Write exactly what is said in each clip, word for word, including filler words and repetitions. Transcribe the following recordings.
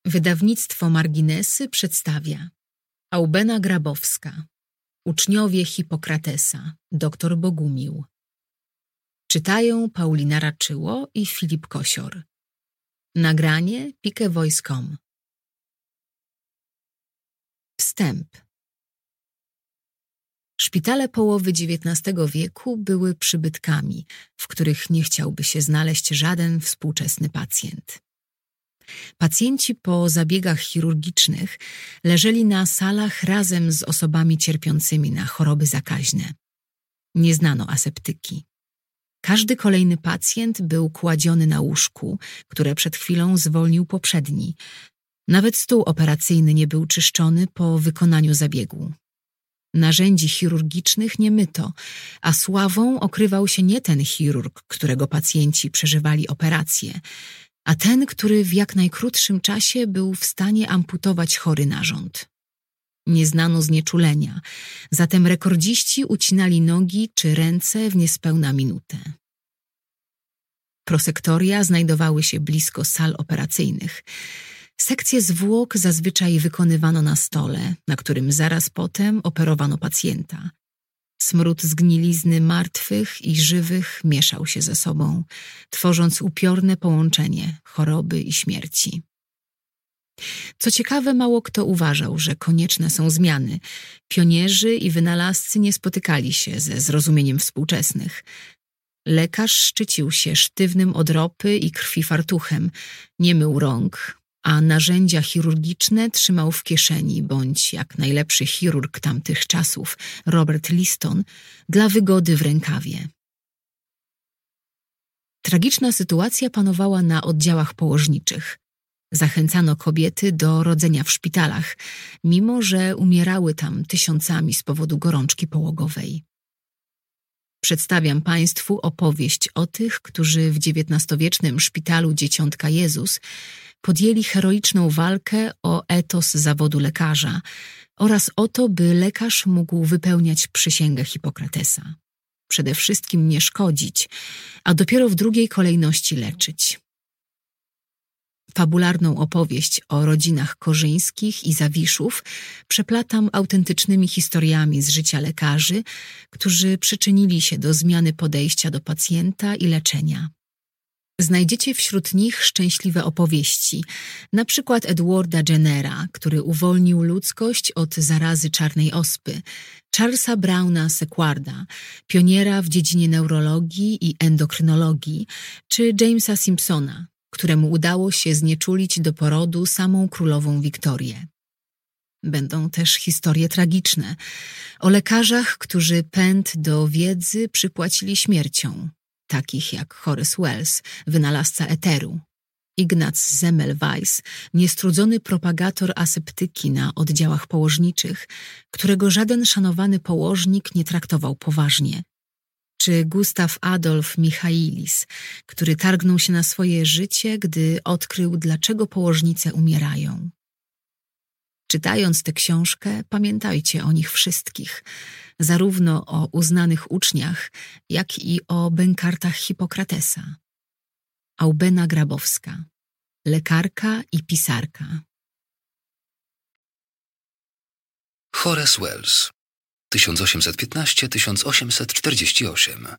Wydawnictwo Marginesy przedstawia Aubena Grabowska, Uczniowie Hipokratesa, dr Bogumił. Czytają Paulina Raczyło i Filip Kosior. Nagranie pike voice kropka com. Wstęp. Szpitale połowy dziewiętnastego wieku były przybytkami, w których nie chciałby się znaleźć żaden współczesny pacjent. Pacjenci po zabiegach chirurgicznych leżeli na salach razem z osobami cierpiącymi na choroby zakaźne. Nie znano aseptyki. Każdy kolejny pacjent był kładziony na łóżku, które przed chwilą zwolnił poprzedni. Nawet stół operacyjny nie był czyszczony po wykonaniu zabiegu. Narzędzi chirurgicznych nie myto, a sławą okrywał się nie ten chirurg, którego pacjenci przeżywali operację, a ten, który w jak najkrótszym czasie był w stanie amputować chory narząd. Nie znano znieczulenia, zatem rekordziści ucinali nogi czy ręce w niespełna minutę. Prosektoria znajdowały się blisko sal operacyjnych. Sekcje zwłok zazwyczaj wykonywano na stole, na którym zaraz potem operowano pacjenta. Smród zgnilizny martwych i żywych mieszał się ze sobą, tworząc upiorne połączenie choroby i śmierci. Co ciekawe, mało kto uważał, że konieczne są zmiany. Pionierzy i wynalazcy nie spotykali się ze zrozumieniem współczesnych. Lekarz szczycił się sztywnym od ropy i krwi fartuchem, nie mył rąk, a narzędzia chirurgiczne trzymał w kieszeni bądź, jak najlepszy chirurg tamtych czasów, Robert Liston, dla wygody w rękawie. Tragiczna sytuacja panowała na oddziałach położniczych. Zachęcano kobiety do rodzenia w szpitalach, mimo że umierały tam tysiącami z powodu gorączki połogowej. Przedstawiam Państwu opowieść o tych, którzy w dziewiętnastowiecznym szpitalu Dzieciątka Jezus podjęli heroiczną walkę o etos zawodu lekarza oraz o to, by lekarz mógł wypełniać przysięgę Hipokratesa. Przede wszystkim nie szkodzić, a dopiero w drugiej kolejności leczyć. Fabularną opowieść o rodzinach Korzyńskich i Zawiszów przeplatam autentycznymi historiami z życia lekarzy, którzy przyczynili się do zmiany podejścia do pacjenta i leczenia. Znajdziecie wśród nich szczęśliwe opowieści, na przykład Edwarda Jennera, który uwolnił ludzkość od zarazy czarnej ospy, Charlesa Browna Sequarda, pioniera w dziedzinie neurologii i endokrynologii, czy Jamesa Simpsona, któremu udało się znieczulić do porodu samą królową Wiktorię. Będą też historie tragiczne o lekarzach, którzy pęd do wiedzy przypłacili śmiercią, takich jak Horace Wells, wynalazca eteru, Ignaz Semmelweis, niestrudzony propagator aseptyki na oddziałach położniczych, którego żaden szanowany położnik nie traktował poważnie, czy Gustav Adolf Michaelis, który targnął się na swoje życie, gdy odkrył, dlaczego położnice umierają. Czytając tę książkę, pamiętajcie o nich wszystkich, zarówno o uznanych uczniach, jak i o bękartach Hipokratesa. Aubena Grabowska, lekarka i pisarka. Horace Wells, tysiąc osiemset piętnaście do tysiąc osiemset czterdziestego ósmego.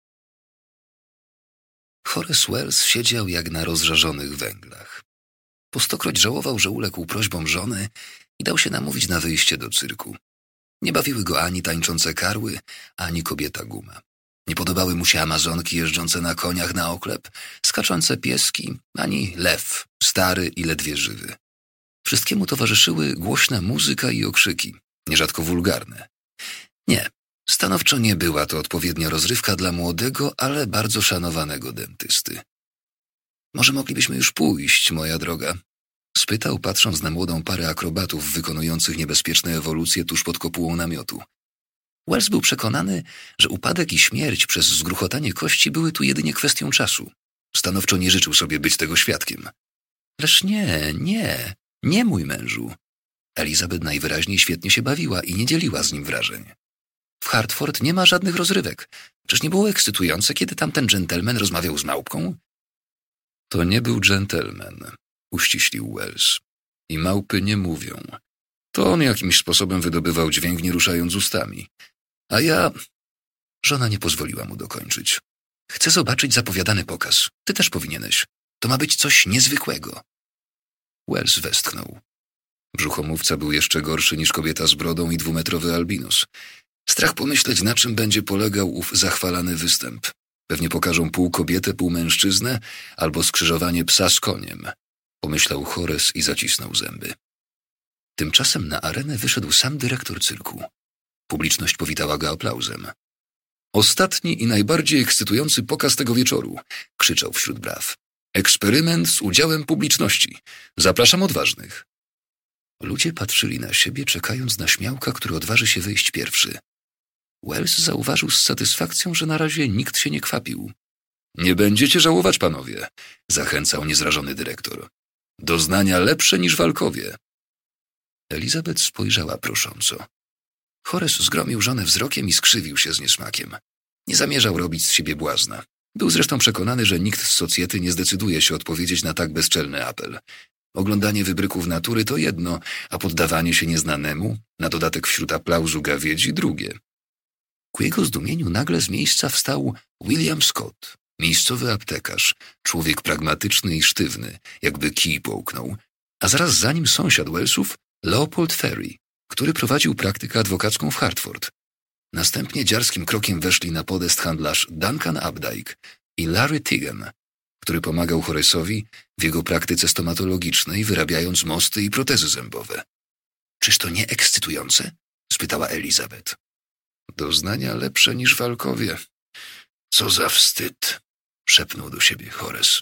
Horace Wells siedział jak na rozżarzonych węglach. Po stokroć żałował, że uległ prośbom żony i dał się namówić na wyjście do cyrku. Nie bawiły go ani tańczące karły, ani kobieta guma. Nie podobały mu się amazonki jeżdżące na koniach na oklep, skaczące pieski, ani lew, stary i ledwie żywy. Wszystkiemu towarzyszyły głośna muzyka i okrzyki, nierzadko wulgarne. Nie, stanowczo nie była to odpowiednia rozrywka dla młodego, ale bardzo szanowanego dentysty. Może moglibyśmy już pójść, moja droga? Spytał, patrząc na młodą parę akrobatów wykonujących niebezpieczne ewolucje tuż pod kopułą namiotu. Wells był przekonany, że upadek i śmierć przez zgruchotanie kości były tu jedynie kwestią czasu. Stanowczo nie życzył sobie być tego świadkiem. Lecz nie, nie, nie mój mężu. Elizabeth najwyraźniej świetnie się bawiła i nie dzieliła z nim wrażeń. W Hartford nie ma żadnych rozrywek. Czyż nie było ekscytujące, kiedy tamten dżentelmen rozmawiał z małpką? To nie był dżentelmen, uściślił Wells. I małpy nie mówią. To on jakimś sposobem wydobywał dźwięk, nie ruszając ustami. A ja... Żona nie pozwoliła mu dokończyć. Chcę zobaczyć zapowiadany pokaz. Ty też powinieneś. To ma być coś niezwykłego. Wells westchnął. Brzuchomówca był jeszcze gorszy niż kobieta z brodą i dwumetrowy albinos. Strach pomyśleć, na czym będzie polegał ów zachwalany występ. Pewnie pokażą pół kobietę, pół mężczyznę, albo skrzyżowanie psa z koniem. Pomyślał Horace i zacisnął zęby. Tymczasem na arenę wyszedł sam dyrektor cyrku. Publiczność powitała go aplauzem. Ostatni i najbardziej ekscytujący pokaz tego wieczoru, krzyczał wśród braw. Eksperyment z udziałem publiczności. Zapraszam odważnych. Ludzie patrzyli na siebie, czekając na śmiałka, który odważy się wyjść pierwszy. Wells zauważył z satysfakcją, że na razie nikt się nie kwapił. Nie będziecie żałować, panowie, zachęcał niezrażony dyrektor. Doznania lepsze niż walkowie. Elizabeth spojrzała prosząco. Horace zgromił żonę wzrokiem i skrzywił się z niesmakiem. Nie zamierzał robić z siebie błazna. Był zresztą przekonany, że nikt z socjety nie zdecyduje się odpowiedzieć na tak bezczelny apel. Oglądanie wybryków natury to jedno, a poddawanie się nieznanemu, na dodatek wśród aplauzu gawiedzi, drugie. Ku jego zdumieniu nagle z miejsca wstał William Scott, miejscowy aptekarz, człowiek pragmatyczny i sztywny, jakby kij połknął, a zaraz za nim sąsiad Wellsów, Leopold Ferry, który prowadził praktykę adwokacką w Hartford. Następnie dziarskim krokiem weszli na podest handlarz Duncan Updike i Larry Tigan, który pomagał Horace'owi w jego praktyce stomatologicznej, wyrabiając mosty i protezy zębowe. Czyż to nie ekscytujące? Spytała Elizabeth. Doznania lepsze niż walkowie. Co za wstyd, szepnął do siebie Horace.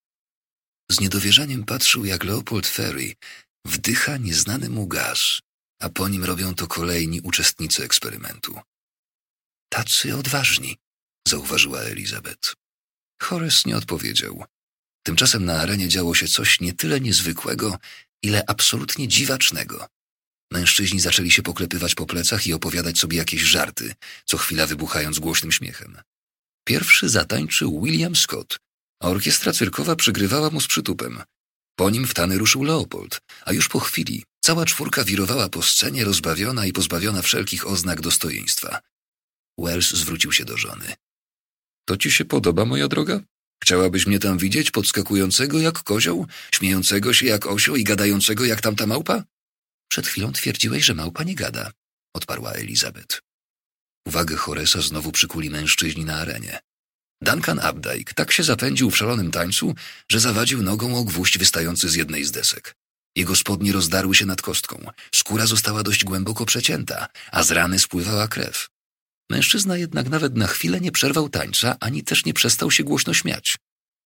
Z niedowierzaniem patrzył, jak Leopold Ferry wdycha nieznany mu gaz, a po nim robią to kolejni uczestnicy eksperymentu. Tacy odważni, zauważyła Elizabeth. Horace nie odpowiedział. Tymczasem na arenie działo się coś nie tyle niezwykłego, ile absolutnie dziwacznego. Mężczyźni zaczęli się poklepywać po plecach i opowiadać sobie jakieś żarty, co chwila wybuchając głośnym śmiechem. Pierwszy zatańczył William Scott, a orkiestra cyrkowa przygrywała mu z przytupem. Po nim w tany ruszył Leopold, a już po chwili cała czwórka wirowała po scenie, rozbawiona i pozbawiona wszelkich oznak dostojeństwa. Wells zwrócił się do żony. To ci się podoba, moja droga? Chciałabyś mnie tam widzieć, podskakującego jak kozioł, śmiejącego się jak osioł i gadającego jak tamta małpa? Przed chwilą twierdziłeś, że małpa nie gada, odparła Elizabeth. Uwagę Horace'a znowu przykuli mężczyźni na arenie. Duncan Updike tak się zapędził w szalonym tańcu, że zawadził nogą o gwóźdź wystający z jednej z desek. Jego spodnie rozdarły się nad kostką, skóra została dość głęboko przecięta, a z rany spływała krew. Mężczyzna jednak nawet na chwilę nie przerwał tańca, ani też nie przestał się głośno śmiać.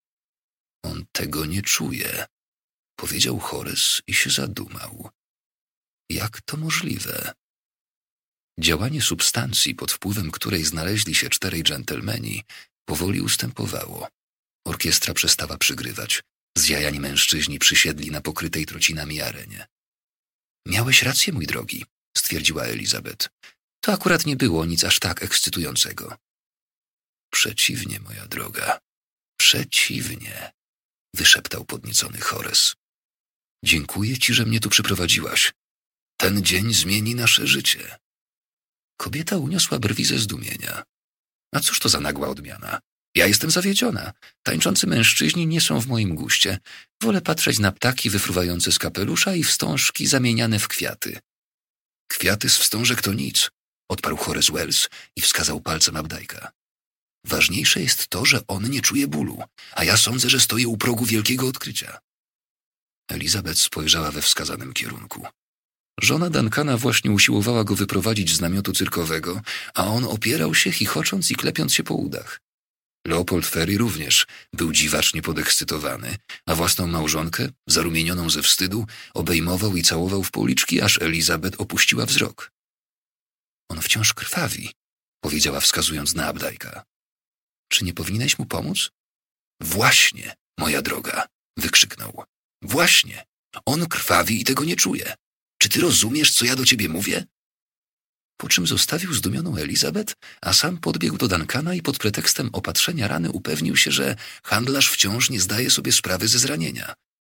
On tego nie czuje, powiedział Horace i się zadumał. Jak to możliwe? Działanie substancji, pod wpływem której znaleźli się czterej dżentelmeni, powoli ustępowało. Orkiestra przestała przygrywać. Zjajani mężczyźni przysiedli na pokrytej trocinami arenie. Miałeś rację, mój drogi, stwierdziła Elizabeth. To akurat nie było nic aż tak ekscytującego. Przeciwnie, moja droga, przeciwnie, wyszeptał podniecony Horace. Dziękuję ci, że mnie tu przyprowadziłaś. Ten dzień zmieni nasze życie. Kobieta uniosła brwi ze zdumienia. A cóż to za nagła odmiana? Ja jestem zawiedziona. Tańczący mężczyźni nie są w moim guście. Wolę patrzeć na ptaki wyfruwające z kapelusza i wstążki zamieniane w kwiaty. Kwiaty z wstążek to nic, odparł Horace Wells i wskazał palcem Updike'a. Ważniejsze jest to, że on nie czuje bólu, a ja sądzę, że stoję u progu wielkiego odkrycia. Elizabeth spojrzała we wskazanym kierunku. Żona Duncana właśnie usiłowała go wyprowadzić z namiotu cyrkowego, a on opierał się, chichocząc i klepiąc się po udach. Leopold Ferry również był dziwacznie podekscytowany, a własną małżonkę, zarumienioną ze wstydu, obejmował i całował w policzki, aż Elizabeth opuściła wzrok. On wciąż krwawi, powiedziała wskazując na Updike'a. Czy nie powinieneś mu pomóc? Właśnie, moja droga, wykrzyknął. Właśnie, on krwawi i tego nie czuje. Czy ty rozumiesz, co ja do ciebie mówię? Po czym zostawił zdumioną Elizabeth, a sam podbiegł do Duncana i pod pretekstem opatrzenia rany upewnił się, że handlarz wciąż nie zdaje sobie sprawy ze zranienia.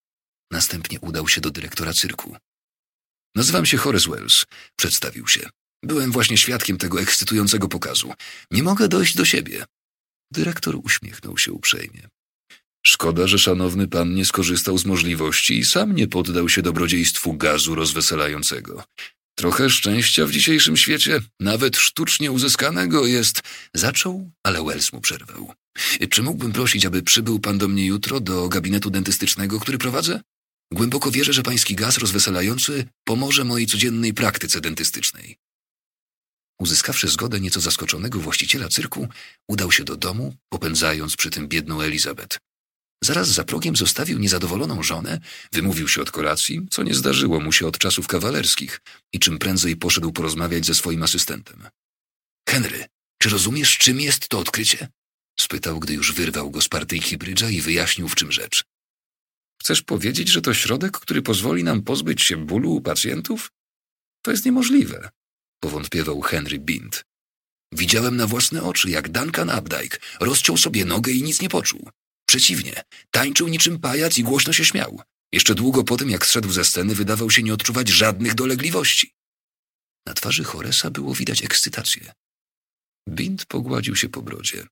Następnie udał się do dyrektora cyrku. Nazywam się Horace Wells. Przedstawił się. Byłem właśnie świadkiem tego ekscytującego pokazu. Nie mogę dojść do siebie. Dyrektor uśmiechnął się uprzejmie. Szkoda, że szanowny pan nie skorzystał z możliwości i sam nie poddał się dobrodziejstwu gazu rozweselającego. Trochę szczęścia w dzisiejszym świecie, nawet sztucznie uzyskanego, jest... Zaczął, ale Wells mu przerwał. Czy mógłbym prosić, aby przybył pan do mnie jutro do gabinetu dentystycznego, który prowadzę? Głęboko wierzę, że pański gaz rozweselający pomoże mojej codziennej praktyce dentystycznej. Uzyskawszy zgodę nieco zaskoczonego właściciela cyrku, udał się do domu, popędzając przy tym biedną Elizabeth. Zaraz za progiem zostawił niezadowoloną żonę, wymówił się od kolacji, co nie zdarzyło mu się od czasów kawalerskich, i czym prędzej poszedł porozmawiać ze swoim asystentem. Henry, czy rozumiesz, czym jest to odkrycie? Spytał, gdy już wyrwał go z partyjki brydża i wyjaśnił, w czym rzecz. Chcesz powiedzieć, że to środek, który pozwoli nam pozbyć się bólu u pacjentów? To jest niemożliwe, powątpiewał Henry Bint. Widziałem na własne oczy, jak Duncan Updike rozciął sobie nogę i nic nie poczuł. Przeciwnie, tańczył niczym pajac i głośno się śmiał. Jeszcze długo po tym, jak zszedł ze sceny, wydawał się nie odczuwać żadnych dolegliwości. Na twarzy Horace'a było widać ekscytację. Bint pogładził się po brodzie.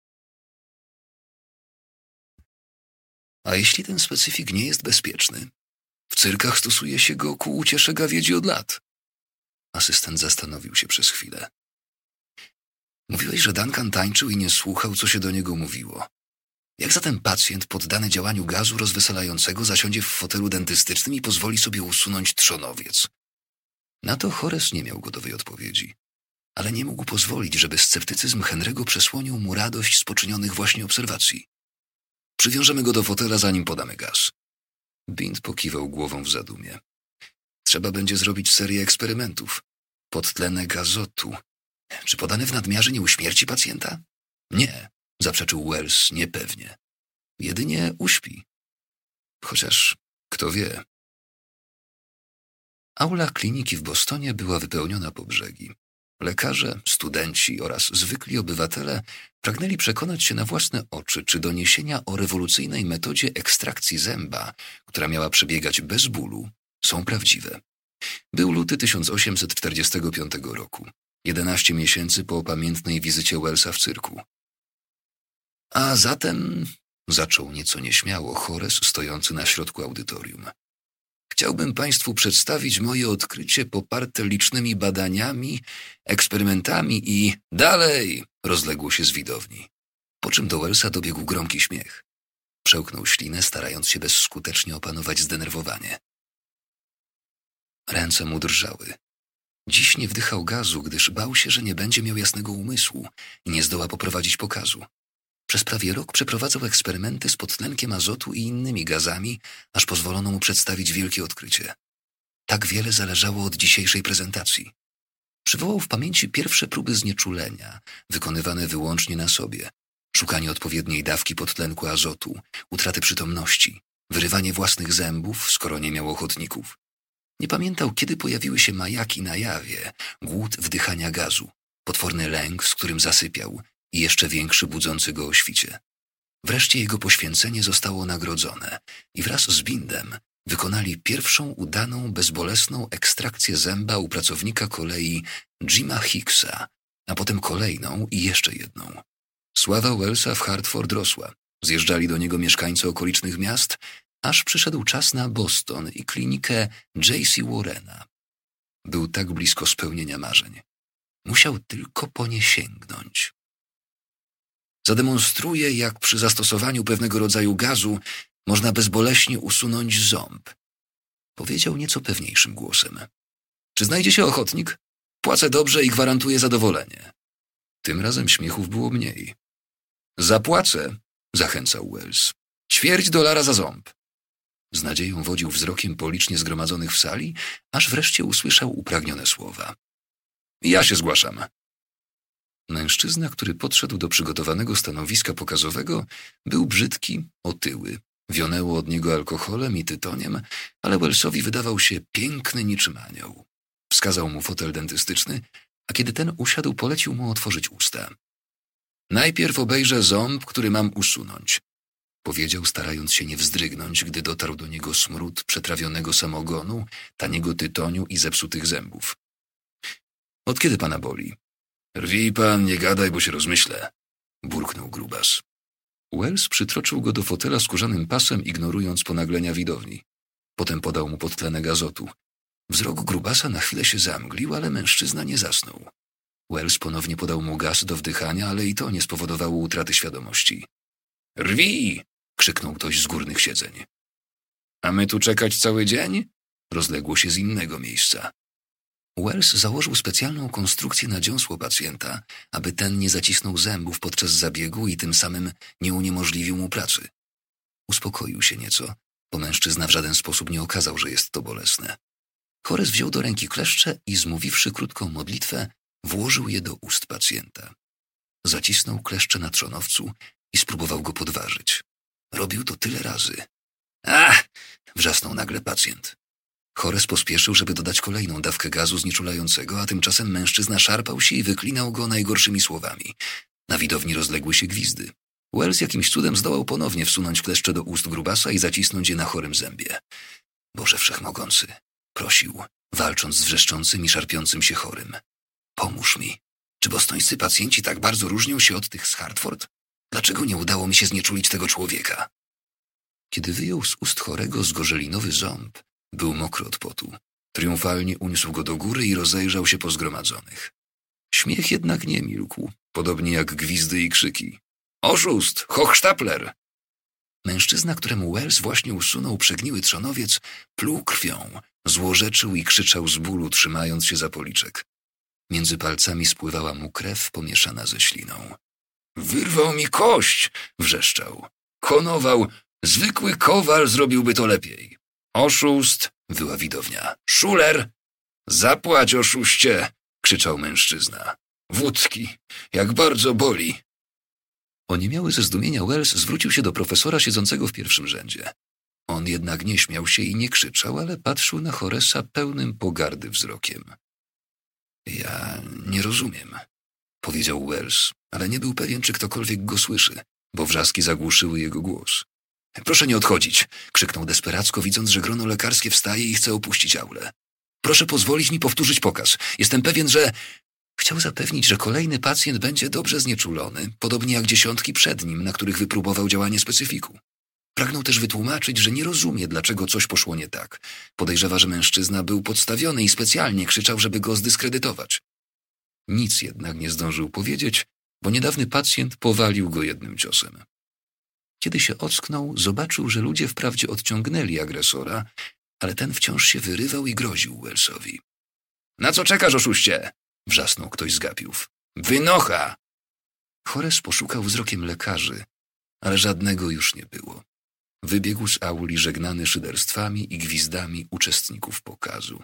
A jeśli ten specyfik nie jest bezpieczny? W cyrkach stosuje się go ku uciesze gawiedzi od lat. Asystent zastanowił się przez chwilę. Mówiłeś, że Duncan tańczył i nie słuchał, co się do niego mówiło. Jak zatem pacjent poddany działaniu gazu rozweselającego zasiądzie w fotelu dentystycznym i pozwoli sobie usunąć trzonowiec? Na to Horace nie miał gotowej odpowiedzi, ale nie mógł pozwolić, żeby sceptycyzm Henry'ego przesłonił mu radość z poczynionych właśnie obserwacji. Przywiążemy go do fotela, zanim podamy gaz. Bint pokiwał głową w zadumie. Trzeba będzie zrobić serię eksperymentów. Podtlenek azotu. Czy podany w nadmiarze nie uśmierci pacjenta? Nie, zaprzeczył Wells niepewnie. Jedynie uśpi. Chociaż kto wie. Aula kliniki w Bostonie była wypełniona po brzegi. Lekarze, studenci oraz zwykli obywatele pragnęli przekonać się na własne oczy, czy doniesienia o rewolucyjnej metodzie ekstrakcji zęba, która miała przebiegać bez bólu, są prawdziwe. Był luty tysiąc osiemset czterdziestego piątego roku, jedenaście miesięcy po pamiętnej wizycie Wellsa w cyrku. A zatem, zaczął nieco nieśmiało Horace stojący na środku audytorium. Chciałbym Państwu przedstawić moje odkrycie poparte licznymi badaniami, eksperymentami i... Dalej! Rozległo się z widowni. Po czym do Wellsa dobiegł gromki śmiech. Przełknął ślinę, starając się bezskutecznie opanować zdenerwowanie. Ręce mu drżały. Dziś nie wdychał gazu, gdyż bał się, że nie będzie miał jasnego umysłu i nie zdoła poprowadzić pokazu. Przez prawie rok przeprowadzał eksperymenty z podtlenkiem azotu i innymi gazami, aż pozwolono mu przedstawić wielkie odkrycie. Tak wiele zależało od dzisiejszej prezentacji. Przywołał w pamięci pierwsze próby znieczulenia, wykonywane wyłącznie na sobie, szukanie odpowiedniej dawki podtlenku azotu, utraty przytomności, wyrywanie własnych zębów, skoro nie miał ochotników. Nie pamiętał, kiedy pojawiły się majaki na jawie, głód wdychania gazu, potworny lęk, z którym zasypiał, i jeszcze większy budzący go o świcie. Wreszcie jego poświęcenie zostało nagrodzone i wraz z Bindem wykonali pierwszą udaną, bezbolesną ekstrakcję zęba u pracownika kolei Jima Hicksa, a potem kolejną i jeszcze jedną. Sława Wellsa w Hartford rosła. Zjeżdżali do niego mieszkańcy okolicznych miast, aż przyszedł czas na Boston i klinikę J C Warrena. Był tak blisko spełnienia marzeń. Musiał tylko po nie sięgnąć. Zademonstruje, jak przy zastosowaniu pewnego rodzaju gazu można bezboleśnie usunąć ząb. Powiedział nieco pewniejszym głosem. Czy znajdzie się ochotnik? Płacę dobrze i gwarantuję zadowolenie. Tym razem śmiechów było mniej. Zapłacę, zachęcał Wells. Ćwierć dolara za ząb. Z nadzieją wodził wzrokiem po licznie zgromadzonych w sali, aż wreszcie usłyszał upragnione słowa. Ja się zgłaszam. Mężczyzna, który podszedł do przygotowanego stanowiska pokazowego, był brzydki, otyły. Wionęło od niego alkoholem i tytoniem, ale Wellsowi wydawał się piękny niczym anioł. Wskazał mu fotel dentystyczny, a kiedy ten usiadł, polecił mu otworzyć usta. Najpierw obejrzę ząb, który mam usunąć. powiedział, starając się nie wzdrygnąć, gdy dotarł do niego smród przetrawionego samogonu, taniego tytoniu i zepsutych zębów. Od kiedy pana boli? Rwij pan, nie gadaj, bo się rozmyślę, burknął grubas. Wells przytroczył go do fotela skórzanym pasem, ignorując ponaglenia widowni. Potem podał mu podtlenek azotu. Wzrok grubasa na chwilę się zamglił, ale mężczyzna nie zasnął. Wells ponownie podał mu gaz do wdychania, ale i to nie spowodowało utraty świadomości. Rwij! Krzyknął ktoś z górnych siedzeń. A my tu czekać cały dzień? Rozległo się z innego miejsca. Wells założył specjalną konstrukcję na dziąsło pacjenta, aby ten nie zacisnął zębów podczas zabiegu i tym samym nie uniemożliwił mu pracy. Uspokoił się nieco, bo mężczyzna w żaden sposób nie okazał, że jest to bolesne. Horace wziął do ręki kleszcze i, zmówiwszy krótką modlitwę, włożył je do ust pacjenta. Zacisnął kleszcze na trzonowcu i spróbował go podważyć. Robił to tyle razy. Ach! Wrzasnął nagle pacjent. Horace pospieszył, żeby dodać kolejną dawkę gazu znieczulającego, a tymczasem mężczyzna szarpał się i wyklinał go najgorszymi słowami. Na widowni rozległy się gwizdy. Wells jakimś cudem zdołał ponownie wsunąć kleszcze do ust grubasa i zacisnąć je na chorym zębie. Boże Wszechmogący, prosił, walcząc z wrzeszczącym i szarpiącym się chorym. Pomóż mi. Czy bostońscy pacjenci tak bardzo różnią się od tych z Hartford? Dlaczego nie udało mi się znieczulić tego człowieka? Kiedy wyjął z ust chorego zgorzelinowy ząb, był mokry od potu. Triumfalnie uniósł go do góry i rozejrzał się po zgromadzonych. Śmiech jednak nie milkł, podobnie jak gwizdy i krzyki. Oszust! Hochsztapler! Mężczyzna, któremu Wells właśnie usunął przegniły trzonowiec, pluł krwią, złorzeczył i krzyczał z bólu, trzymając się za policzek. Między palcami spływała mu krew pomieszana ze śliną. Wyrwał mi kość! Wrzeszczał. Honował. Zwykły kowal zrobiłby to lepiej. Oszust! Wyła widownia. Szuler! Zapłać, oszuście! Krzyczał mężczyzna. Wódki! Jak bardzo boli! Oniemiały ze zdumienia Wells zwrócił się do profesora siedzącego w pierwszym rzędzie. On jednak nie śmiał się i nie krzyczał, ale patrzył na Horace'a pełnym pogardy wzrokiem. Ja nie rozumiem, powiedział Wells, ale nie był pewien, czy ktokolwiek go słyszy, bo wrzaski zagłuszyły jego głos. Proszę nie odchodzić, krzyknął desperacko, widząc, że grono lekarskie wstaje i chce opuścić aulę. Proszę pozwolić mi powtórzyć pokaz. Jestem pewien, że... Chciał zapewnić, że kolejny pacjent będzie dobrze znieczulony, podobnie jak dziesiątki przed nim, na których wypróbował działanie specyfiku. Pragnął też wytłumaczyć, że nie rozumie, dlaczego coś poszło nie tak. Podejrzewa, że mężczyzna był podstawiony i specjalnie krzyczał, żeby go zdyskredytować. Nic jednak nie zdążył powiedzieć, bo niedawny pacjent powalił go jednym ciosem. Kiedy się ocknął, zobaczył, że ludzie wprawdzie odciągnęli agresora, ale ten wciąż się wyrywał i groził Wellsowi. — Na co czekasz, oszuście? — wrzasnął ktoś z gapiów. — Wynocha! Horace poszukał wzrokiem lekarzy, ale żadnego już nie było. Wybiegł z auli żegnany szyderstwami i gwizdami uczestników pokazu.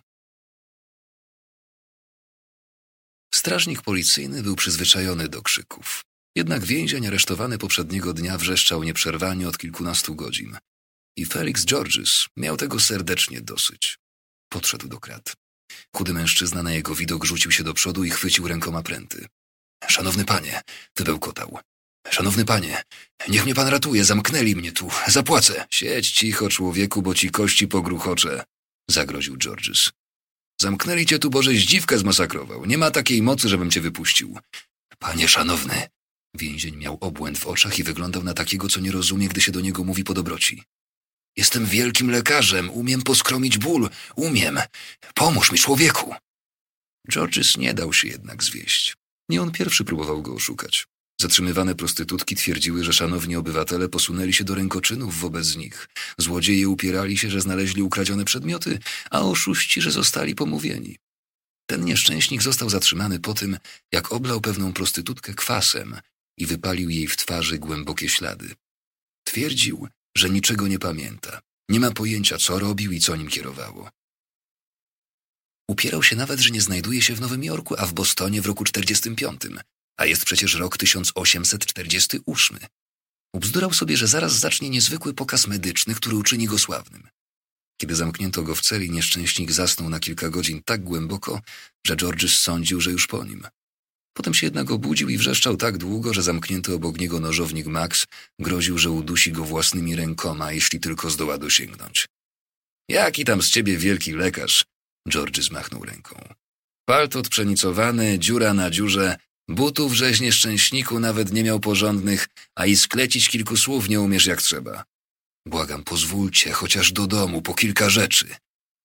Strażnik policyjny był przyzwyczajony do krzyków. Jednak więzień aresztowany poprzedniego dnia wrzeszczał nieprzerwanie od kilkunastu godzin. I Felix Georges miał tego serdecznie dosyć. Podszedł do krat. Chudy mężczyzna na jego widok rzucił się do przodu i chwycił rękoma pręty. — Szanowny panie! — wybełkotał. — Szanowny panie! Niech mnie pan ratuje, zamknęli mnie tu. Zapłacę! — Siedź cicho, człowieku, bo ci kości pogruchoczę! — zagroził Georges. — Zamknęli cię tu, bo żeś dziwkę zmasakrował. Nie ma takiej mocy, żebym cię wypuścił. — Panie szanowny! Więzień miał obłęd w oczach i wyglądał na takiego, co nie rozumie, gdy się do niego mówi po dobroci. — Jestem wielkim lekarzem, umiem poskromić ból, umiem. Pomóż mi, człowieku! Georges nie dał się jednak zwieść. Nie on pierwszy próbował go oszukać. Zatrzymywane prostytutki twierdziły, że szanowni obywatele posunęli się do rękoczynów wobec nich. Złodzieje upierali się, że znaleźli ukradzione przedmioty, a oszuści, że zostali pomówieni. Ten nieszczęśnik został zatrzymany po tym, jak oblał pewną prostytutkę kwasem i wypalił jej w twarzy głębokie ślady. Twierdził, że niczego nie pamięta. Nie ma pojęcia, co robił i co nim kierowało. Upierał się nawet, że nie znajduje się w Nowym Jorku, a w Bostonie w roku czterdziestym piątym, a jest przecież rok tysiąc osiemset czterdziesty ósmy. Ubzdurał sobie, że zaraz zacznie niezwykły pokaz medyczny, który uczyni go sławnym. Kiedy zamknięto go w celi, nieszczęśnik zasnął na kilka godzin tak głęboko, że Georges sądził, że już po nim. Potem się jednak obudził i wrzeszczał tak długo, że zamknięty obok niego nożownik Max groził, że udusi go własnymi rękoma, jeśli tylko zdoła dosięgnąć. Jaki tam z ciebie wielki lekarz? George zmachnął ręką. Paltot przenicowany, dziura na dziurze, butów żeś nieszczęśniku nawet nie miał porządnych, a i sklecić kilku słów nie umiesz jak trzeba. Błagam, pozwólcie, chociaż do domu, po kilka rzeczy.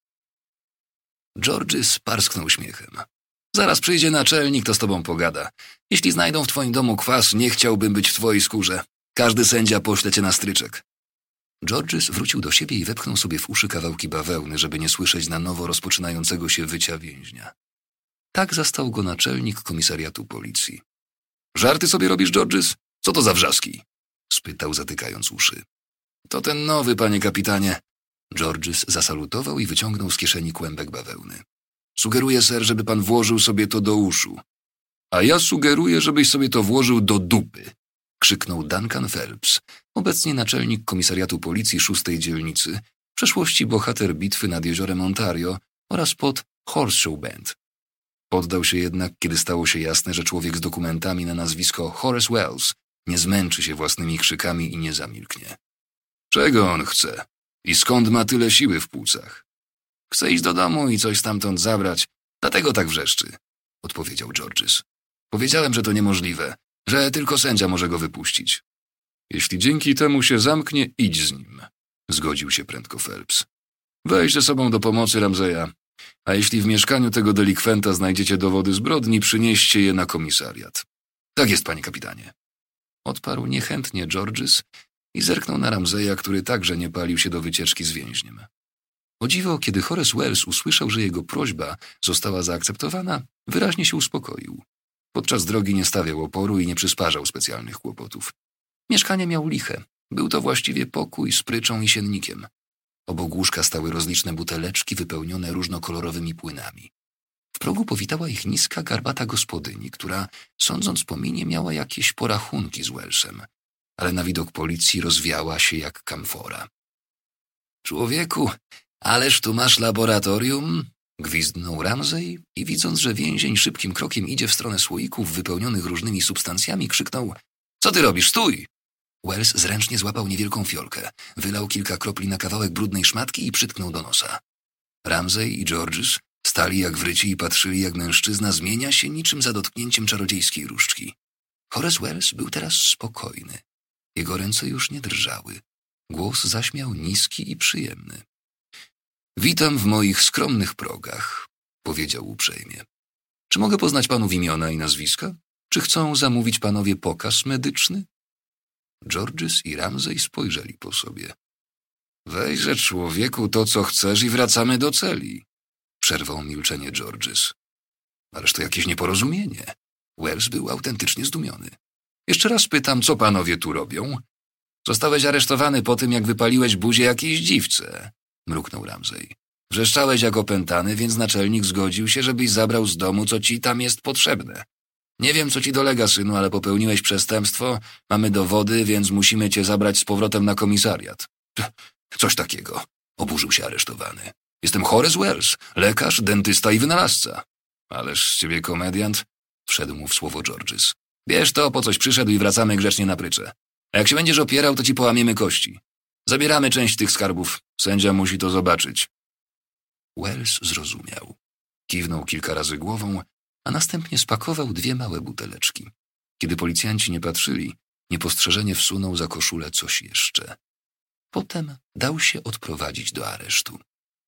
Georges parsknął śmiechem. Zaraz przyjdzie naczelnik, to z tobą pogada. Jeśli znajdą w twoim domu kwas, nie chciałbym być w twojej skórze. Każdy sędzia pośle cię na stryczek. Georges wrócił do siebie i wepchnął sobie w uszy kawałki bawełny, żeby nie słyszeć na nowo rozpoczynającego się wycia więźnia. Tak zastał go naczelnik komisariatu policji. Żarty sobie robisz, Georges? Co to za wrzaski? Spytał, zatykając uszy. To ten nowy, panie kapitanie. Georges zasalutował i wyciągnął z kieszeni kłębek bawełny. Sugeruję, ser, żeby pan włożył sobie to do uszu. A ja sugeruję, żebyś sobie to włożył do dupy, krzyknął Duncan Phelps, obecnie naczelnik komisariatu policji szóstej dzielnicy, w przeszłości bohater bitwy nad jeziorem Ontario oraz pod Horseshoe Bend. Poddał się jednak, kiedy stało się jasne, że człowiek z dokumentami na nazwisko Horace Wells nie zmęczy się własnymi krzykami i nie zamilknie. Czego on chce? I skąd ma tyle siły w płucach? Chce iść do domu i coś stamtąd zabrać, dlatego tak wrzeszczy, odpowiedział Georges. Powiedziałem, że to niemożliwe, że tylko sędzia może go wypuścić. Jeśli dzięki temu się zamknie, idź z nim, zgodził się prędko Phelps. Weź ze sobą do pomocy Ramseya, a jeśli w mieszkaniu tego delikwenta znajdziecie dowody zbrodni, przynieście je na komisariat. Tak jest, panie kapitanie. Odparł niechętnie Georges i zerknął na Ramseya, który także nie palił się do wycieczki z więźniem. O dziwo, kiedy Horace Wells usłyszał, że jego prośba została zaakceptowana, wyraźnie się uspokoił. Podczas drogi nie stawiał oporu i nie przysparzał specjalnych kłopotów. Mieszkanie miał liche. Był to właściwie pokój z pryczą i siennikiem. Obok łóżka stały rozliczne buteleczki wypełnione różnokolorowymi płynami. W progu powitała ich niska, garbata gospodyni, która, sądząc po minie, miała jakieś porachunki z Wellsem, ale na widok policji rozwiała się jak kamfora. Człowieku, ależ tu masz laboratorium? Gwizdnął Ramsey i widząc, że więzień szybkim krokiem idzie w stronę słoików wypełnionych różnymi substancjami, krzyknął: Co ty robisz? Stój! Wells zręcznie złapał niewielką fiolkę, wylał kilka kropli na kawałek brudnej szmatki i przytknął do nosa. Ramsey i Georges stali jak wryci i patrzyli, jak mężczyzna zmienia się niczym za dotknięciem czarodziejskiej różdżki. Horace Wells był teraz spokojny. Jego ręce już nie drżały. Głos zaś miał niski i przyjemny. Witam w moich skromnych progach, powiedział uprzejmie. Czy mogę poznać panów imiona i nazwiska? Czy chcą zamówić panowie pokaz medyczny? Georges i Ramsey spojrzeli po sobie. Weźże, człowieku, to co chcesz i wracamy do celi, przerwał milczenie Georges. Ależ to jakieś nieporozumienie. Wells był autentycznie zdumiony. Jeszcze raz pytam, co panowie tu robią? Zostałeś aresztowany po tym, jak wypaliłeś buzię jakiejś dziwce, mruknął Ramsey. Wrzeszczałeś jak opętany, więc naczelnik zgodził się, żebyś zabrał z domu, co ci tam jest potrzebne. Nie wiem, co ci dolega, synu, ale popełniłeś przestępstwo, mamy dowody, więc musimy cię zabrać z powrotem na komisariat. Coś takiego, oburzył się aresztowany. Jestem Horace Wells, lekarz, dentysta i wynalazca. Ależ z ciebie komediant, wszedł mu w słowo Georges. Bierz to, po coś przyszedł i wracamy grzecznie na prycze. A jak się będziesz opierał, to ci połamiemy kości. Zabieramy część tych skarbów. Sędzia musi to zobaczyć. Wells zrozumiał. Kiwnął kilka razy głową, a następnie spakował dwie małe buteleczki. Kiedy policjanci nie patrzyli, niepostrzeżenie wsunął za koszulę coś jeszcze. Potem dał się odprowadzić do aresztu.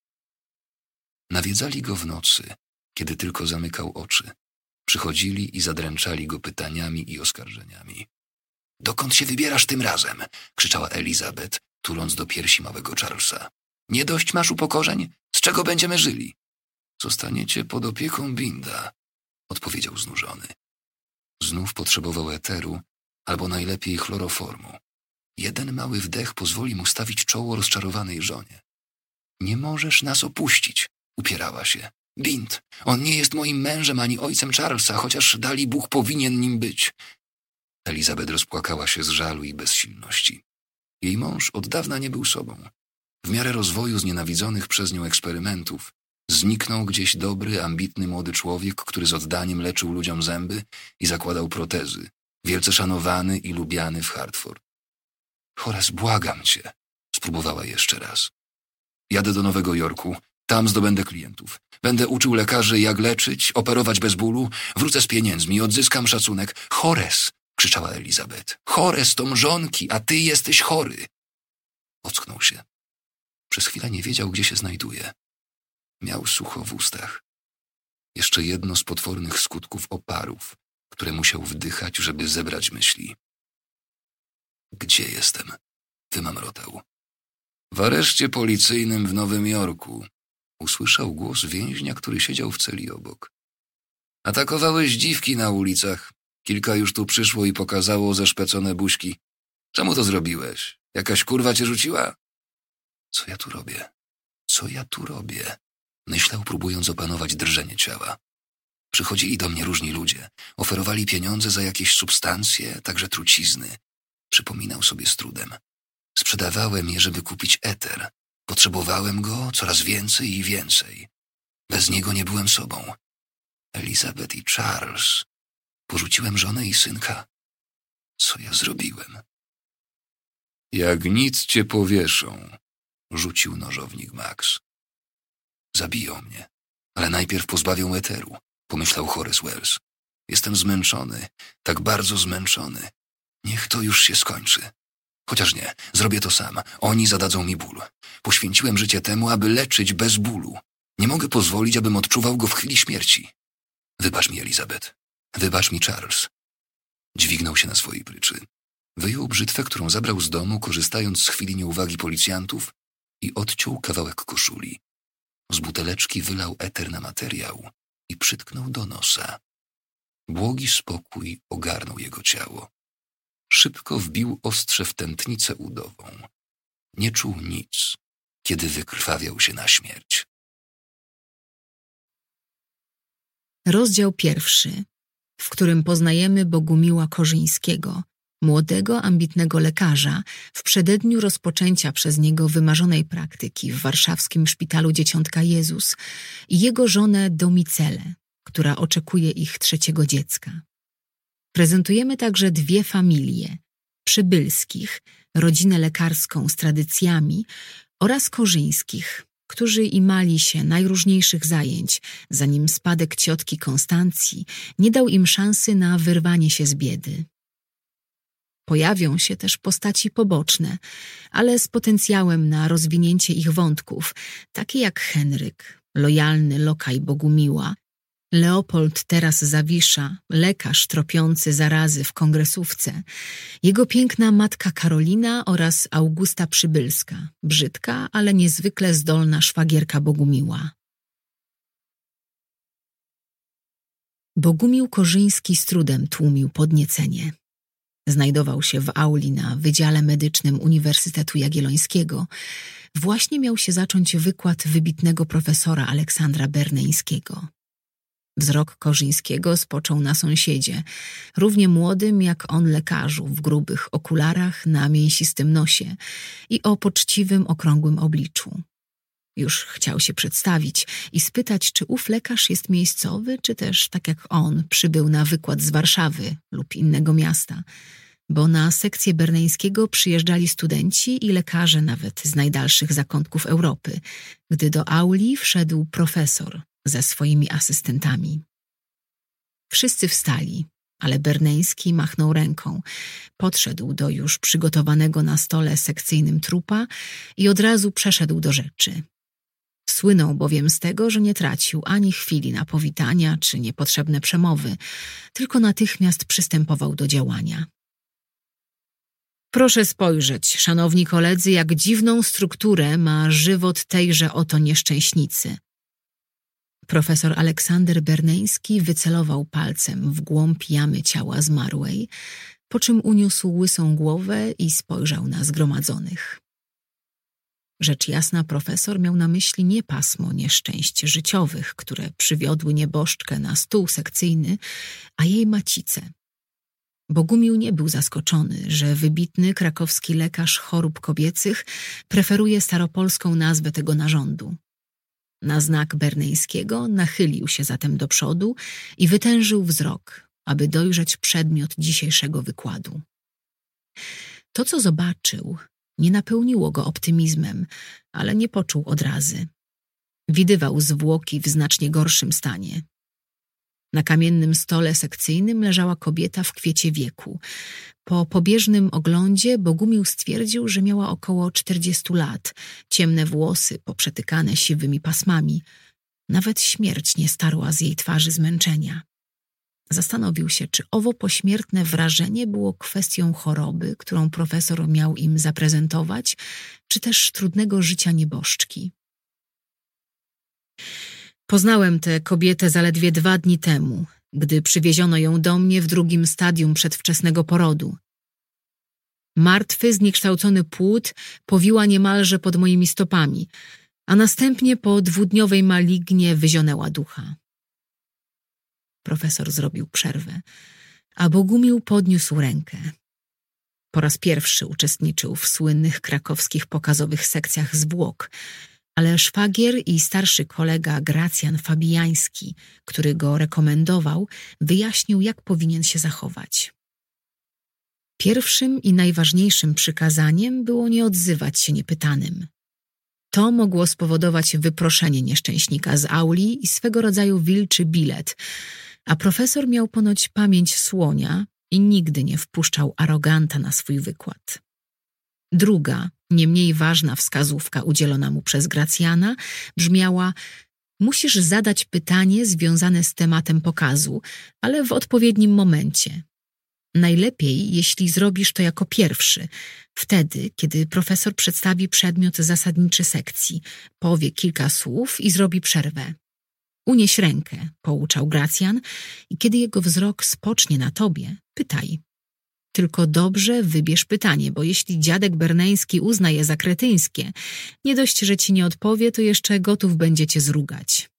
Nawiedzali go w nocy, kiedy tylko zamykał oczy. Przychodzili i zadręczali go pytaniami i oskarżeniami. Dokąd się wybierasz tym razem? Krzyczała Elizabeth, tuląc do piersi małego Charlesa. Nie dość masz upokorzeń? Z czego będziemy żyli? Zostaniecie pod opieką Binda, odpowiedział znużony. Znów potrzebował eteru, albo najlepiej chloroformu. Jeden mały wdech pozwoli mu stawić czoło rozczarowanej żonie. Nie możesz nas opuścić, upierała się. Bind, on nie jest moim mężem ani ojcem Charlesa, chociaż dali Bóg powinien nim być. Elizabeth rozpłakała się z żalu i bezsilności. Jej mąż od dawna nie był sobą. W miarę rozwoju znienawidzonych przez nią eksperymentów zniknął gdzieś dobry, ambitny młody człowiek, który z oddaniem leczył ludziom zęby i zakładał protezy, wielce szanowany i lubiany w Hartford. Horace, błagam cię, spróbowała jeszcze raz. Jadę do Nowego Jorku, tam zdobędę klientów. Będę uczył lekarzy, jak leczyć, operować bez bólu, wrócę z pieniędzmi, odzyskam szacunek. Horace, krzyczała Elizabeth. Horace to mrzonki, a ty jesteś chory. Ocknął się. Przez chwilę nie wiedział, gdzie się znajduje. Miał sucho w ustach. Jeszcze jedno z potwornych skutków oparów, które musiał wdychać, żeby zebrać myśli. Gdzie jestem? Wymamrotał. W areszcie policyjnym w Nowym Jorku. Usłyszał głos więźnia, który siedział w celi obok. Atakowałeś dziwki na ulicach. Kilka już tu przyszło i pokazało zeszpecone buźki. Czemu to zrobiłeś? Jakaś kurwa cię rzuciła? Co ja tu robię? Co ja tu robię? Myślał, próbując opanować drżenie ciała. Przychodzili do mnie różni ludzie. Oferowali pieniądze za jakieś substancje, także trucizny. Przypominał sobie z trudem. Sprzedawałem je, żeby kupić eter. Potrzebowałem go coraz więcej i więcej. Bez niego nie byłem sobą. Elizabeth i Charles. Porzuciłem żonę i synka. Co ja zrobiłem? Jak nic cię powieszą, rzucił nożownik Max. Zabiją mnie, ale najpierw pozbawią eteru, pomyślał Horace Wells. Jestem zmęczony, tak bardzo zmęczony. Niech to już się skończy. Chociaż nie, zrobię to sam. Oni zadadzą mi ból. Poświęciłem życie temu, aby leczyć bez bólu. Nie mogę pozwolić, abym odczuwał go w chwili śmierci. Wybacz mi, Elizabeth. Wybacz mi, Charles. Dźwignął się na swojej pryczy. Wyjął brzytwę, którą zabrał z domu, korzystając z chwili nieuwagi policjantów, i odciął kawałek koszuli. Z buteleczki wylał eter na materiał i przytknął do nosa. Błogi spokój ogarnął jego ciało. Szybko wbił ostrze w tętnicę udową. Nie czuł nic, kiedy wykrwawiał się na śmierć. Rozdział pierwszy, w którym poznajemy Bogumiła Korzyńskiego, młodego, ambitnego lekarza w przededniu rozpoczęcia przez niego wymarzonej praktyki w warszawskim szpitalu Dzieciątka Jezus i jego żonę Domicelę, która oczekuje ich trzeciego dziecka. Prezentujemy także dwie familie, Przybylskich, rodzinę lekarską z tradycjami, oraz Korzyńskich, którzy imali się najróżniejszych zajęć, zanim spadek ciotki Konstancji nie dał im szansy na wyrwanie się z biedy. Pojawią się też postaci poboczne, ale z potencjałem na rozwinięcie ich wątków, takie jak Henryk, lojalny lokaj Bogumiła, Leopold teraz Zawisza, lekarz tropiący zarazy w kongresówce, jego piękna matka Karolina oraz Augusta Przybylska, brzydka, ale niezwykle zdolna szwagierka Bogumiła. Bogumił Korzyński z trudem tłumił podniecenie. Znajdował się w auli na Wydziale Medycznym Uniwersytetu Jagiellońskiego. Właśnie miał się zacząć wykład wybitnego profesora Aleksandra Berneńskiego. Wzrok Korzyńskiego spoczął na sąsiedzie, równie młodym jak on lekarzu, w grubych okularach na mięsistym nosie i o poczciwym, okrągłym obliczu. Już chciał się przedstawić i spytać, czy ów lekarz jest miejscowy, czy też, tak jak on, przybył na wykład z Warszawy lub innego miasta, bo na sekcję Berneńskiego przyjeżdżali studenci i lekarze nawet z najdalszych zakątków Europy, gdy do auli wszedł profesor ze swoimi asystentami. Wszyscy wstali, ale Berneński machnął ręką, podszedł do już przygotowanego na stole sekcyjnym trupa i od razu przeszedł do rzeczy. Słynął bowiem z tego, że nie tracił ani chwili na powitania czy niepotrzebne przemowy, tylko natychmiast przystępował do działania. Proszę spojrzeć, szanowni koledzy, jak dziwną strukturę ma żywot tejże oto nieszczęśnicy. Profesor Aleksander Berneński wycelował palcem w głąb jamy ciała zmarłej, po czym uniósł łysą głowę i spojrzał na zgromadzonych. Rzecz jasna, profesor miał na myśli nie pasmo nieszczęść życiowych, które przywiodły nieboszczkę na stół sekcyjny, a jej macicę. Bogumił nie był zaskoczony, że wybitny krakowski lekarz chorób kobiecych preferuje staropolską nazwę tego narządu. Na znak Berneńskiego nachylił się zatem do przodu i wytężył wzrok, aby dojrzeć przedmiot dzisiejszego wykładu. To, co zobaczył, nie napełniło go optymizmem, ale nie poczuł odrazy. Widywał zwłoki w znacznie gorszym stanie. Na kamiennym stole sekcyjnym leżała kobieta w kwiecie wieku. Po pobieżnym oglądzie Bogumił stwierdził, że miała około czterdziestu lat, ciemne włosy poprzetykane siwymi pasmami. Nawet śmierć nie starła z jej twarzy zmęczenia. Zastanowił się, czy owo pośmiertne wrażenie było kwestią choroby, którą profesor miał im zaprezentować, czy też trudnego życia nieboszczki. Poznałem tę kobietę zaledwie dwa dni temu, gdy przywieziono ją do mnie w drugim stadium przedwczesnego porodu. Martwy, zniekształcony płód powiła niemalże pod moimi stopami, a następnie po dwudniowej malignie wyzionęła ducha. Profesor zrobił przerwę, a Bogumił podniósł rękę. Po raz pierwszy uczestniczył w słynnych krakowskich pokazowych sekcjach zwłok, ale szwagier i starszy kolega Gracjan Fabijański, który go rekomendował, wyjaśnił, jak powinien się zachować. Pierwszym i najważniejszym przykazaniem było nie odzywać się niepytanym. To mogło spowodować wyproszenie nieszczęśnika z auli i swego rodzaju wilczy bilet, a profesor miał ponoć pamięć słonia i nigdy nie wpuszczał aroganta na swój wykład. Druga, nie mniej ważna wskazówka udzielona mu przez Gracjana brzmiała: musisz zadać pytanie związane z tematem pokazu, ale w odpowiednim momencie. Najlepiej, jeśli zrobisz to jako pierwszy, wtedy, kiedy profesor przedstawi przedmiot zasadniczy sekcji, powie kilka słów i zrobi przerwę. Unieś rękę, pouczał Gracjan, i kiedy jego wzrok spocznie na tobie, pytaj. Tylko dobrze wybierz pytanie, bo jeśli dziadek berneński uzna je za kretyńskie, nie dość, że ci nie odpowie, to jeszcze gotów będzie cię zrugać.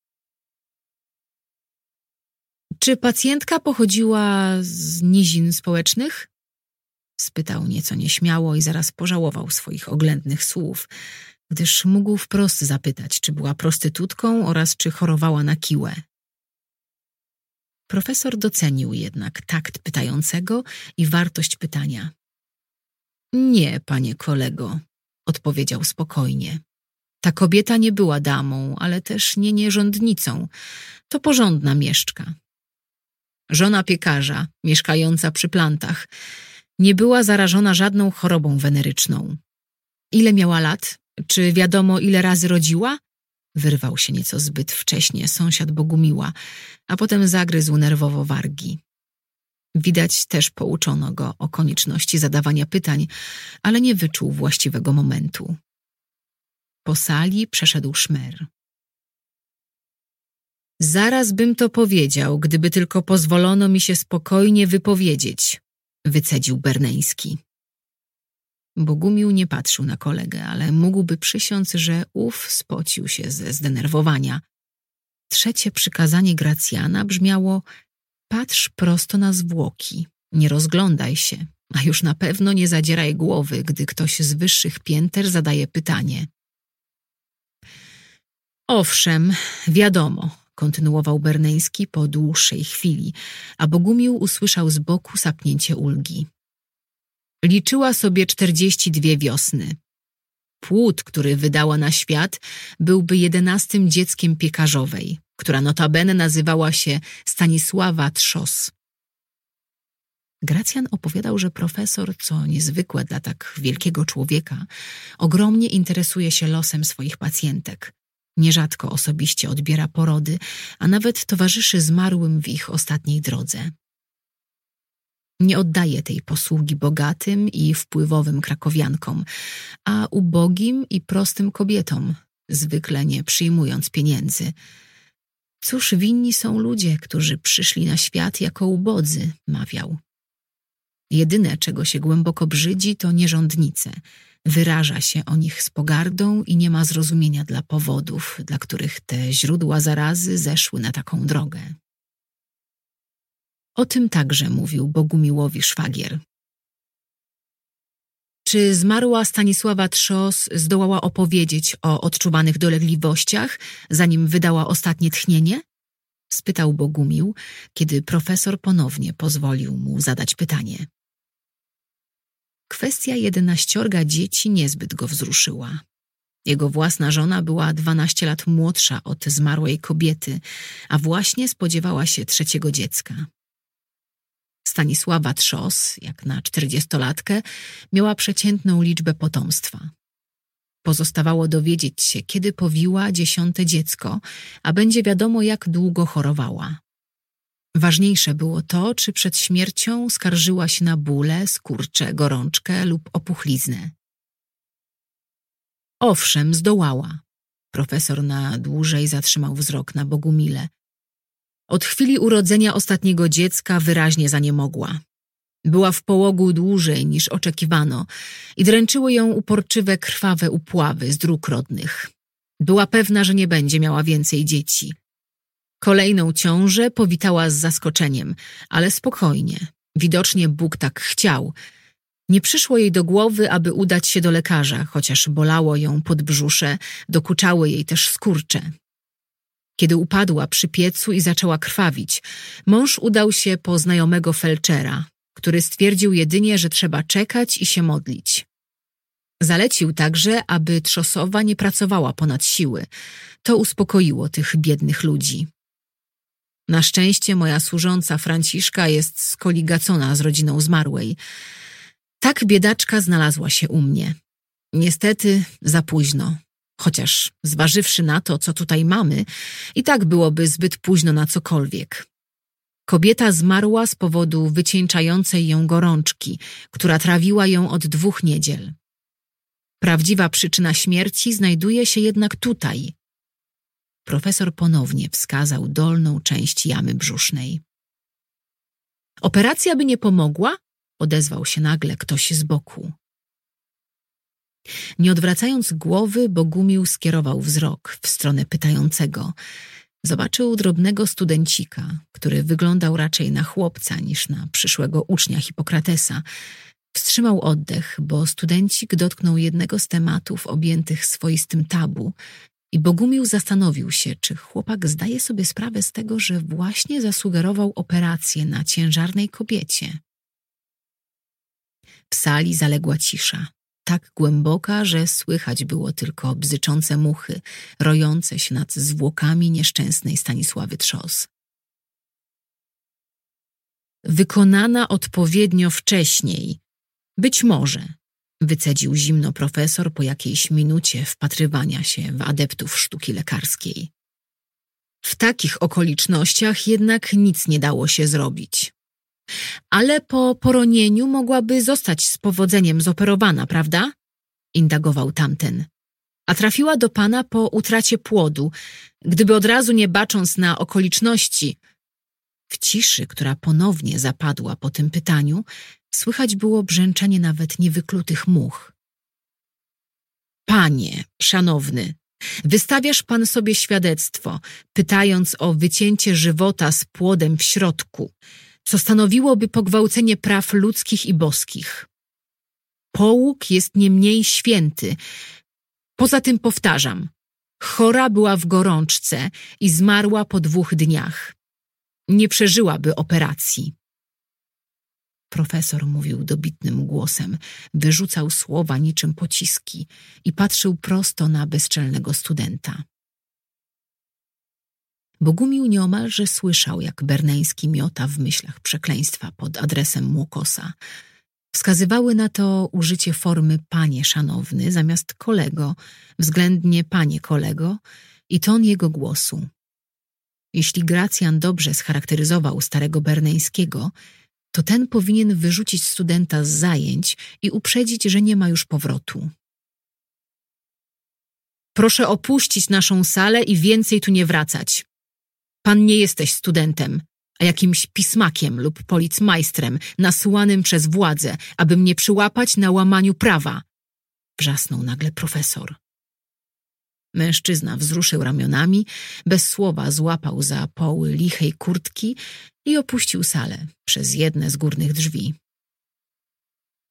Czy pacjentka pochodziła z nizin społecznych? Spytał nieco nieśmiało i zaraz pożałował swoich oględnych słów, gdyż mógł wprost zapytać, czy była prostytutką oraz czy chorowała na kiłę. Profesor docenił jednak takt pytającego i wartość pytania. Nie, panie kolego, odpowiedział spokojnie. Ta kobieta nie była damą, ale też nie nierządnicą. To porządna mieszczka. Żona piekarza, mieszkająca przy plantach, nie była zarażona żadną chorobą weneryczną. Ile miała lat? Czy wiadomo, ile razy rodziła? Wyrwał się nieco zbyt wcześnie sąsiad Bogumiła, a potem zagryzł nerwowo wargi. Widać, też pouczono go o konieczności zadawania pytań, ale nie wyczuł właściwego momentu. Po sali przeszedł szmer. Zaraz bym to powiedział, gdyby tylko pozwolono mi się spokojnie wypowiedzieć, wycedził Berneński. Bogumił nie patrzył na kolegę, ale mógłby przysiąc, że ów spocił się ze zdenerwowania. Trzecie przykazanie Gracjana brzmiało: patrz prosto na zwłoki, nie rozglądaj się, a już na pewno nie zadzieraj głowy, gdy ktoś z wyższych pięter zadaje pytanie. Owszem, wiadomo, kontynuował Berneński po dłuższej chwili, a Bogumił usłyszał z boku sapnięcie ulgi. Liczyła sobie czterdzieści dwie wiosny. Płód, który wydała na świat, byłby jedenastym dzieckiem piekarzowej, która notabene nazywała się Stanisława Trzos. Gracjan opowiadał, że profesor, co niezwykłe dla tak wielkiego człowieka, ogromnie interesuje się losem swoich pacjentek. Nierzadko osobiście odbiera porody, a nawet towarzyszy zmarłym w ich ostatniej drodze. Nie oddaje tej posługi bogatym i wpływowym krakowiankom, a ubogim i prostym kobietom, zwykle nie przyjmując pieniędzy. Cóż winni są ludzie, którzy przyszli na świat jako ubodzy, mawiał. Jedyne, czego się głęboko brzydzi, to nierządnice. Wyraża się o nich z pogardą i nie ma zrozumienia dla powodów, dla których te źródła zarazy zeszły na taką drogę. O tym także mówił Bogumiłowi szwagier. Czy zmarła Stanisława Trzos zdołała opowiedzieć o odczuwanych dolegliwościach, zanim wydała ostatnie tchnienie? Spytał Bogumił, kiedy profesor ponownie pozwolił mu zadać pytanie. Kwestia jedenaściorga dzieci niezbyt go wzruszyła. Jego własna żona była dwanaście lat młodsza od zmarłej kobiety, a właśnie spodziewała się trzeciego dziecka. Stanisława Trzos, jak na czterdziestolatkę, miała przeciętną liczbę potomstwa. Pozostawało dowiedzieć się, kiedy powiła dziesiąte dziecko, a będzie wiadomo, jak długo chorowała. Ważniejsze było to, czy przed śmiercią skarżyła się na bóle, skurcze, gorączkę lub opuchliznę. Owszem, zdołała. Profesor na dłużej zatrzymał wzrok na Bogumile. Od chwili urodzenia ostatniego dziecka wyraźnie zaniemogła. Była w połogu dłużej niż oczekiwano i dręczyły ją uporczywe, krwawe upławy z dróg rodnych. Była pewna, że nie będzie miała więcej dzieci. Kolejną ciążę powitała z zaskoczeniem, ale spokojnie. Widocznie Bóg tak chciał. Nie przyszło jej do głowy, aby udać się do lekarza, chociaż bolało ją podbrzusze, dokuczały jej też skurcze. Kiedy upadła przy piecu i zaczęła krwawić, mąż udał się po znajomego felczera, który stwierdził jedynie, że trzeba czekać i się modlić. Zalecił także, aby Trzosowa nie pracowała ponad siły. To uspokoiło tych biednych ludzi. Na szczęście moja służąca Franciszka jest skoligacona z rodziną zmarłej. Tak biedaczka znalazła się u mnie. Niestety za późno. Chociaż zważywszy na to, co tutaj mamy, i tak byłoby zbyt późno na cokolwiek. Kobieta zmarła z powodu wycieńczającej ją gorączki, która trawiła ją od dwóch niedziel. Prawdziwa przyczyna śmierci znajduje się jednak tutaj. Profesor ponownie wskazał dolną część jamy brzusznej. Operacja by nie pomogła? Odezwał się nagle ktoś z boku. Nie odwracając głowy, Bogumił skierował wzrok w stronę pytającego. Zobaczył drobnego studencika, który wyglądał raczej na chłopca niż na przyszłego ucznia Hipokratesa. Wstrzymał oddech, bo studencik dotknął jednego z tematów objętych swoistym tabu i Bogumił zastanowił się, czy chłopak zdaje sobie sprawę z tego, że właśnie zasugerował operację na ciężarnej kobiecie. W sali zaległa cisza. Tak głęboka, że słychać było tylko bzyczące muchy, rojące się nad zwłokami nieszczęsnej Stanisławy Trzos. Wykonana odpowiednio wcześniej. Być może, wycedził zimno profesor po jakiejś minucie wpatrywania się w adeptów sztuki lekarskiej. W takich okolicznościach jednak nic nie dało się zrobić. Ale po poronieniu mogłaby zostać z powodzeniem zoperowana, prawda? Indagował tamten. A trafiła do pana po utracie płodu, gdyby od razu nie bacząc na okoliczności. W ciszy, która ponownie zapadła po tym pytaniu, słychać było brzęczenie nawet niewyklutych much. Panie, szanowny, wystawiasz pan sobie świadectwo, pytając o wycięcie żywota z płodem w środku, co stanowiłoby pogwałcenie praw ludzkich i boskich. Połóg jest nie mniej święty. Poza tym powtarzam, chora była w gorączce i zmarła po dwóch dniach. Nie przeżyłaby operacji. Profesor mówił dobitnym głosem, wyrzucał słowa niczym pociski i patrzył prosto na bezczelnego studenta. Bogumił nieomalże słyszał, jak Berneński miota w myślach przekleństwa pod adresem Młokosa. Wskazywały na to użycie formy panie szanowny zamiast kolego, względnie panie kolego i ton jego głosu. Jeśli Gracjan dobrze scharakteryzował starego Berneńskiego, to ten powinien wyrzucić studenta z zajęć i uprzedzić, że nie ma już powrotu. Proszę opuścić naszą salę i więcej tu nie wracać. Pan nie jesteś studentem, a jakimś pismakiem lub policmajstrem nasłanym przez władzę, aby mnie przyłapać na łamaniu prawa, wrzasnął nagle profesor. Mężczyzna wzruszył ramionami, bez słowa złapał za poły lichej kurtki i opuścił salę przez jedne z górnych drzwi.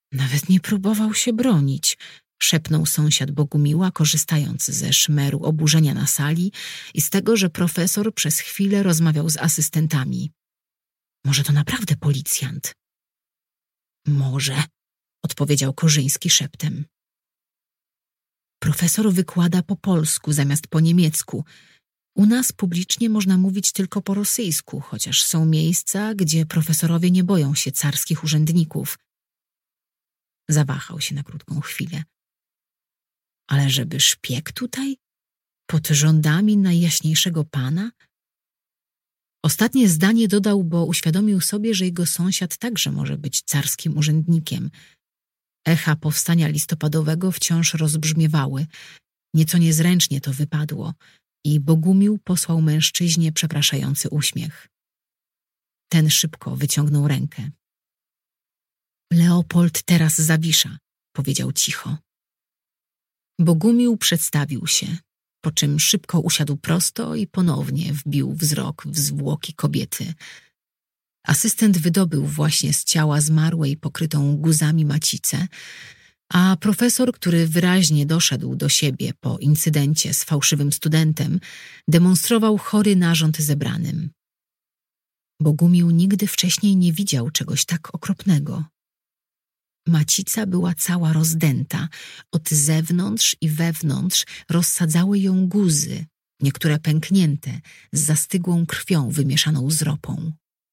Nawet nie próbował się bronić, szepnął sąsiad Bogumiła, korzystając ze szmeru oburzenia na sali i z tego, że profesor przez chwilę rozmawiał z asystentami. Może to naprawdę policjant? Może, odpowiedział Korzyński szeptem. Profesor wykłada po polsku zamiast po niemiecku. U nas publicznie można mówić tylko po rosyjsku, chociaż są miejsca, gdzie profesorowie nie boją się carskich urzędników. Zawahał się na krótką chwilę. Ale żeby szpieg tutaj? Pod rządami najjaśniejszego pana? Ostatnie zdanie dodał, bo uświadomił sobie, że jego sąsiad także może być carskim urzędnikiem. Echa powstania listopadowego wciąż rozbrzmiewały. Nieco niezręcznie to wypadło i Bogumił posłał mężczyźnie przepraszający uśmiech. Ten szybko wyciągnął rękę. Leopold teraz zawisza, powiedział cicho. Bogumił przedstawił się, po czym szybko usiadł prosto i ponownie wbił wzrok w zwłoki kobiety. Asystent wydobył właśnie z ciała zmarłej pokrytą guzami macicę, a profesor, który wyraźnie doszedł do siebie po incydencie z fałszywym studentem, demonstrował chory narząd zebranym. Bogumił nigdy wcześniej nie widział czegoś tak okropnego. Macica była cała rozdęta, od zewnątrz i wewnątrz rozsadzały ją guzy, niektóre pęknięte, z zastygłą krwią wymieszaną z ropą.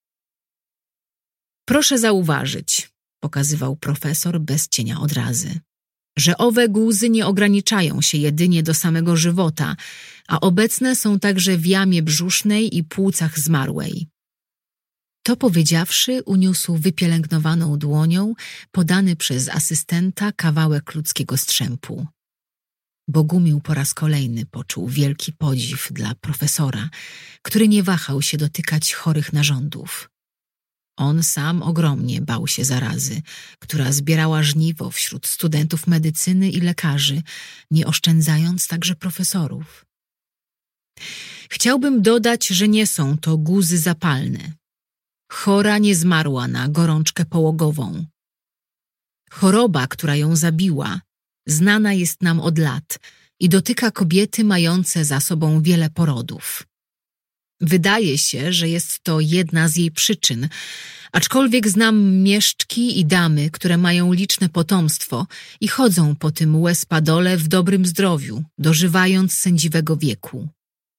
Proszę zauważyć, pokazywał profesor bez cienia odrazy, że owe guzy nie ograniczają się jedynie do samego żywota, a obecne są także w jamie brzusznej i płucach zmarłej. To powiedziawszy, uniósł wypielęgnowaną dłonią podany przez asystenta kawałek ludzkiego strzępu. Bogumił po raz kolejny poczuł wielki podziw dla profesora, który nie wahał się dotykać chorych narządów. On sam ogromnie bał się zarazy, która zbierała żniwo wśród studentów medycyny i lekarzy, nie oszczędzając także profesorów. Chciałbym dodać, że nie są to guzy zapalne. Chora nie zmarła na gorączkę połogową. Choroba, która ją zabiła, znana jest nam od lat i dotyka kobiety mające za sobą wiele porodów. Wydaje się, że jest to jedna z jej przyczyn, aczkolwiek znam mieszczki i damy, które mają liczne potomstwo i chodzą po tym łez-padole w dobrym zdrowiu, dożywając sędziwego wieku.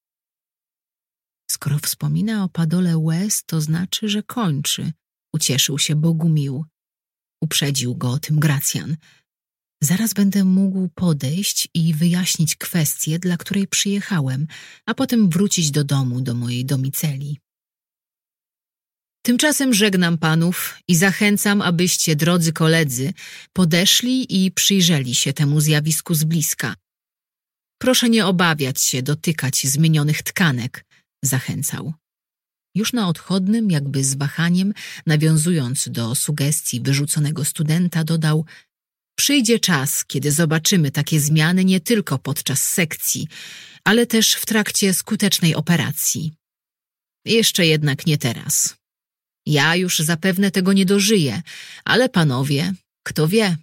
Skoro wspomina o padole łez, to znaczy, że kończy, ucieszył się Bogumił. Uprzedził go o tym Gracjan. Zaraz będę mógł podejść i wyjaśnić kwestię, dla której przyjechałem, a potem wrócić do domu, do mojej domiceli. Tymczasem żegnam panów i zachęcam, abyście, drodzy koledzy, podeszli i przyjrzeli się temu zjawisku z bliska. Proszę nie obawiać się dotykać zmienionych tkanek, zachęcał. Już na odchodnym, jakby z wahaniem, nawiązując do sugestii wyrzuconego studenta, dodał: przyjdzie czas, kiedy zobaczymy takie zmiany nie tylko podczas sekcji, ale też w trakcie skutecznej operacji. Jeszcze jednak nie teraz. Ja już zapewne tego nie dożyję, ale panowie, kto wie.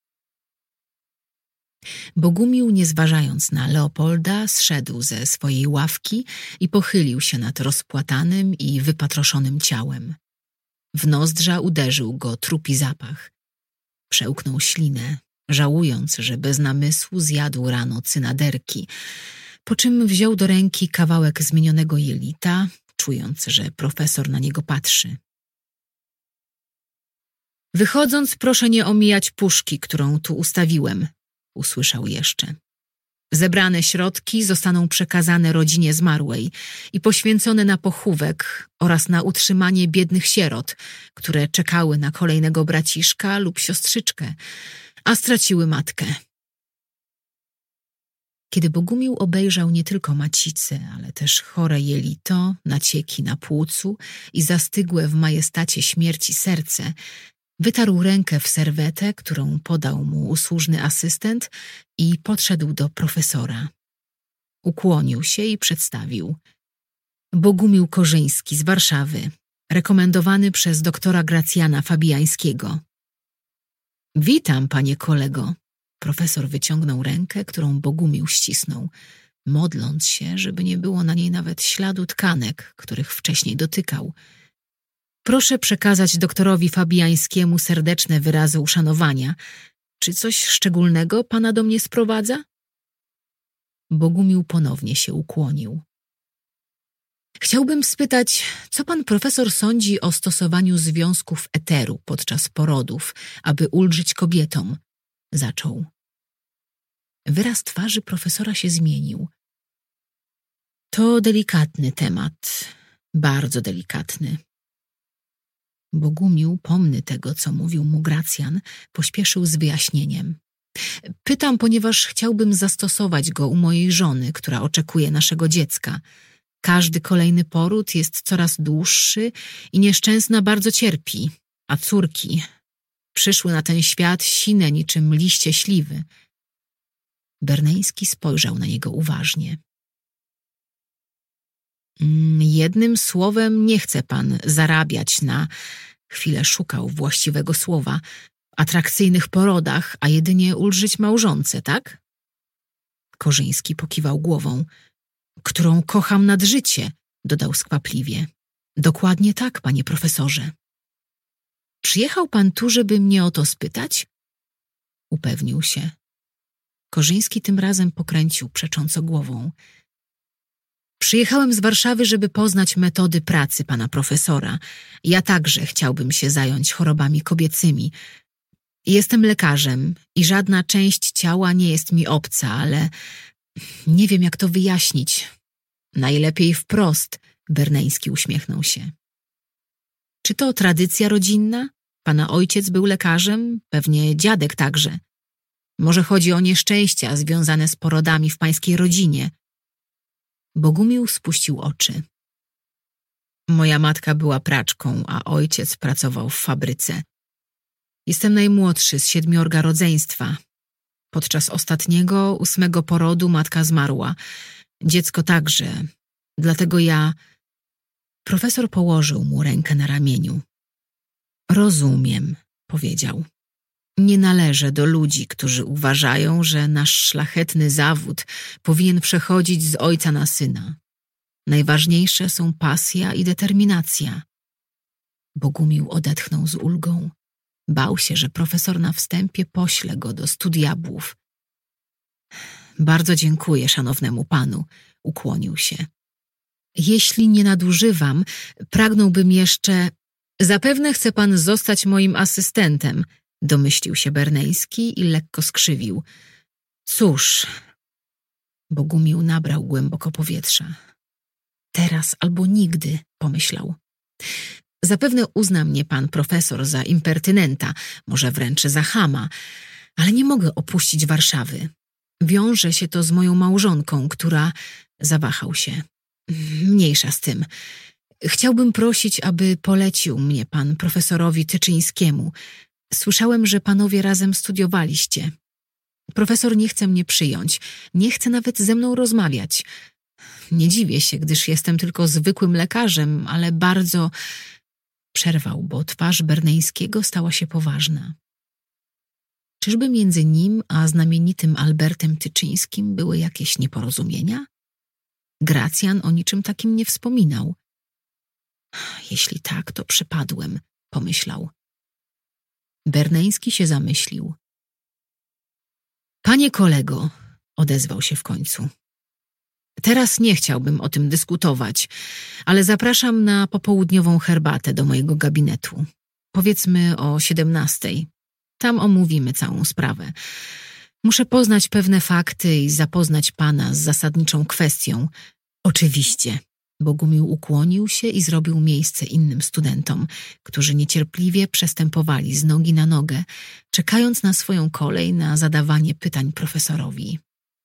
Bogumił, nie zważając na Leopolda, zszedł ze swojej ławki i pochylił się nad rozpłatanym i wypatroszonym ciałem. W nozdrza uderzył go trupi zapach. Przełknął ślinę, żałując, że bez namysłu zjadł rano cynaderki, po czym wziął do ręki kawałek zmienionego jelita, czując, że profesor na niego patrzy. Wychodząc, proszę nie omijać puszki, którą tu ustawiłem, usłyszał jeszcze. Zebrane środki zostaną przekazane rodzinie zmarłej i poświęcone na pochówek oraz na utrzymanie biednych sierot, które czekały na kolejnego braciszka lub siostrzyczkę, a straciły matkę. Kiedy Bogumił obejrzał nie tylko macicę, ale też chore jelito, nacieki na płucu i zastygłe w majestacie śmierci serce, wytarł rękę w serwetę, którą podał mu usłużny asystent i podszedł do profesora. Ukłonił się i przedstawił. Bogumił Korzyński z Warszawy, rekomendowany przez doktora Gracjana Fabijańskiego. Witam, panie kolego. Profesor wyciągnął rękę, którą Bogumił ścisnął, modląc się, żeby nie było na niej nawet śladu tkanek, których wcześniej dotykał. Proszę przekazać doktorowi Fabiańskiemu serdeczne wyrazy uszanowania. Czy coś szczególnego pana do mnie sprowadza? Bogumił ponownie się ukłonił. Chciałbym spytać, co pan profesor sądzi o stosowaniu związków eteru podczas porodów, aby ulżyć kobietom? Zaczął. Wyraz twarzy profesora się zmienił. To delikatny temat, bardzo delikatny. Bogumił, pomny tego, co mówił mu Gracjan, pośpieszył z wyjaśnieniem. Pytam, ponieważ chciałbym zastosować go u mojej żony, która oczekuje naszego dziecka. Każdy kolejny poród jest coraz dłuższy i nieszczęsna bardzo cierpi, a córki przyszły na ten świat sine niczym liście śliwy. Berneński spojrzał na niego uważnie. Jednym słowem nie chce pan zarabiać na, chwilę szukał właściwego słowa, atrakcyjnych porodach, a jedynie ulżyć małżonce, tak? Korzyński pokiwał głową. Którą kocham nad życie, dodał skwapliwie. Dokładnie tak, panie profesorze. Przyjechał pan tu, żeby mnie o to spytać? Upewnił się. Korzyński tym razem pokręcił przecząco głową. Przyjechałem z Warszawy, żeby poznać metody pracy pana profesora. Ja także chciałbym się zająć chorobami kobiecymi. Jestem lekarzem i żadna część ciała nie jest mi obca, ale nie wiem, jak to wyjaśnić. Najlepiej wprost, Berneński uśmiechnął się. Czy to tradycja rodzinna? Pana ojciec był lekarzem, pewnie dziadek także. Może chodzi o nieszczęścia związane z porodami w pańskiej rodzinie. Bogumił spuścił oczy. Moja matka była praczką, a ojciec pracował w fabryce. Jestem najmłodszy z siedmiorga rodzeństwa. Podczas ostatniego, ósmego porodu matka zmarła. Dziecko także. Dlatego ja... Profesor położył mu rękę na ramieniu. Rozumiem, powiedział. Nie należę do ludzi, którzy uważają, że nasz szlachetny zawód powinien przechodzić z ojca na syna. Najważniejsze są pasja i determinacja. Bogumił odetchnął z ulgą. Bał się, że profesor na wstępie pośle go do stu diabłów. Bardzo dziękuję szanownemu panu, ukłonił się. Jeśli nie nadużywam, pragnąłbym jeszcze... Zapewne chce pan zostać moim asystentem, domyślił się Berneński i lekko skrzywił. Cóż... Bogumił nabrał głęboko powietrza. Teraz albo nigdy, pomyślał. Zapewne uzna mnie pan profesor za impertynenta, może wręcz za chama, ale nie mogę opuścić Warszawy. Wiąże się to z moją małżonką, która... Zawahał się. Mniejsza z tym. Chciałbym prosić, aby polecił mnie pan profesorowi Tyczyńskiemu. Słyszałem, że panowie razem studiowaliście. Profesor nie chce mnie przyjąć, nie chce nawet ze mną rozmawiać. Nie dziwię się, gdyż jestem tylko zwykłym lekarzem, ale bardzo... Przerwał, bo twarz Berneńskiego stała się poważna. Czyżby między nim a znamienitym Albertem Tyczyńskim były jakieś nieporozumienia? Gracjan o niczym takim nie wspominał. Jeśli tak, to przypadłem, pomyślał. Berneński się zamyślił. Panie kolego, odezwał się w końcu. Teraz nie chciałbym o tym dyskutować, ale zapraszam na popołudniową herbatę do mojego gabinetu. Powiedzmy o siedemnastej. Tam omówimy całą sprawę. Muszę poznać pewne fakty i zapoznać pana z zasadniczą kwestią. Oczywiście. Bogumił ukłonił się i zrobił miejsce innym studentom, którzy niecierpliwie przestępowali z nogi na nogę, czekając na swoją kolej na zadawanie pytań profesorowi.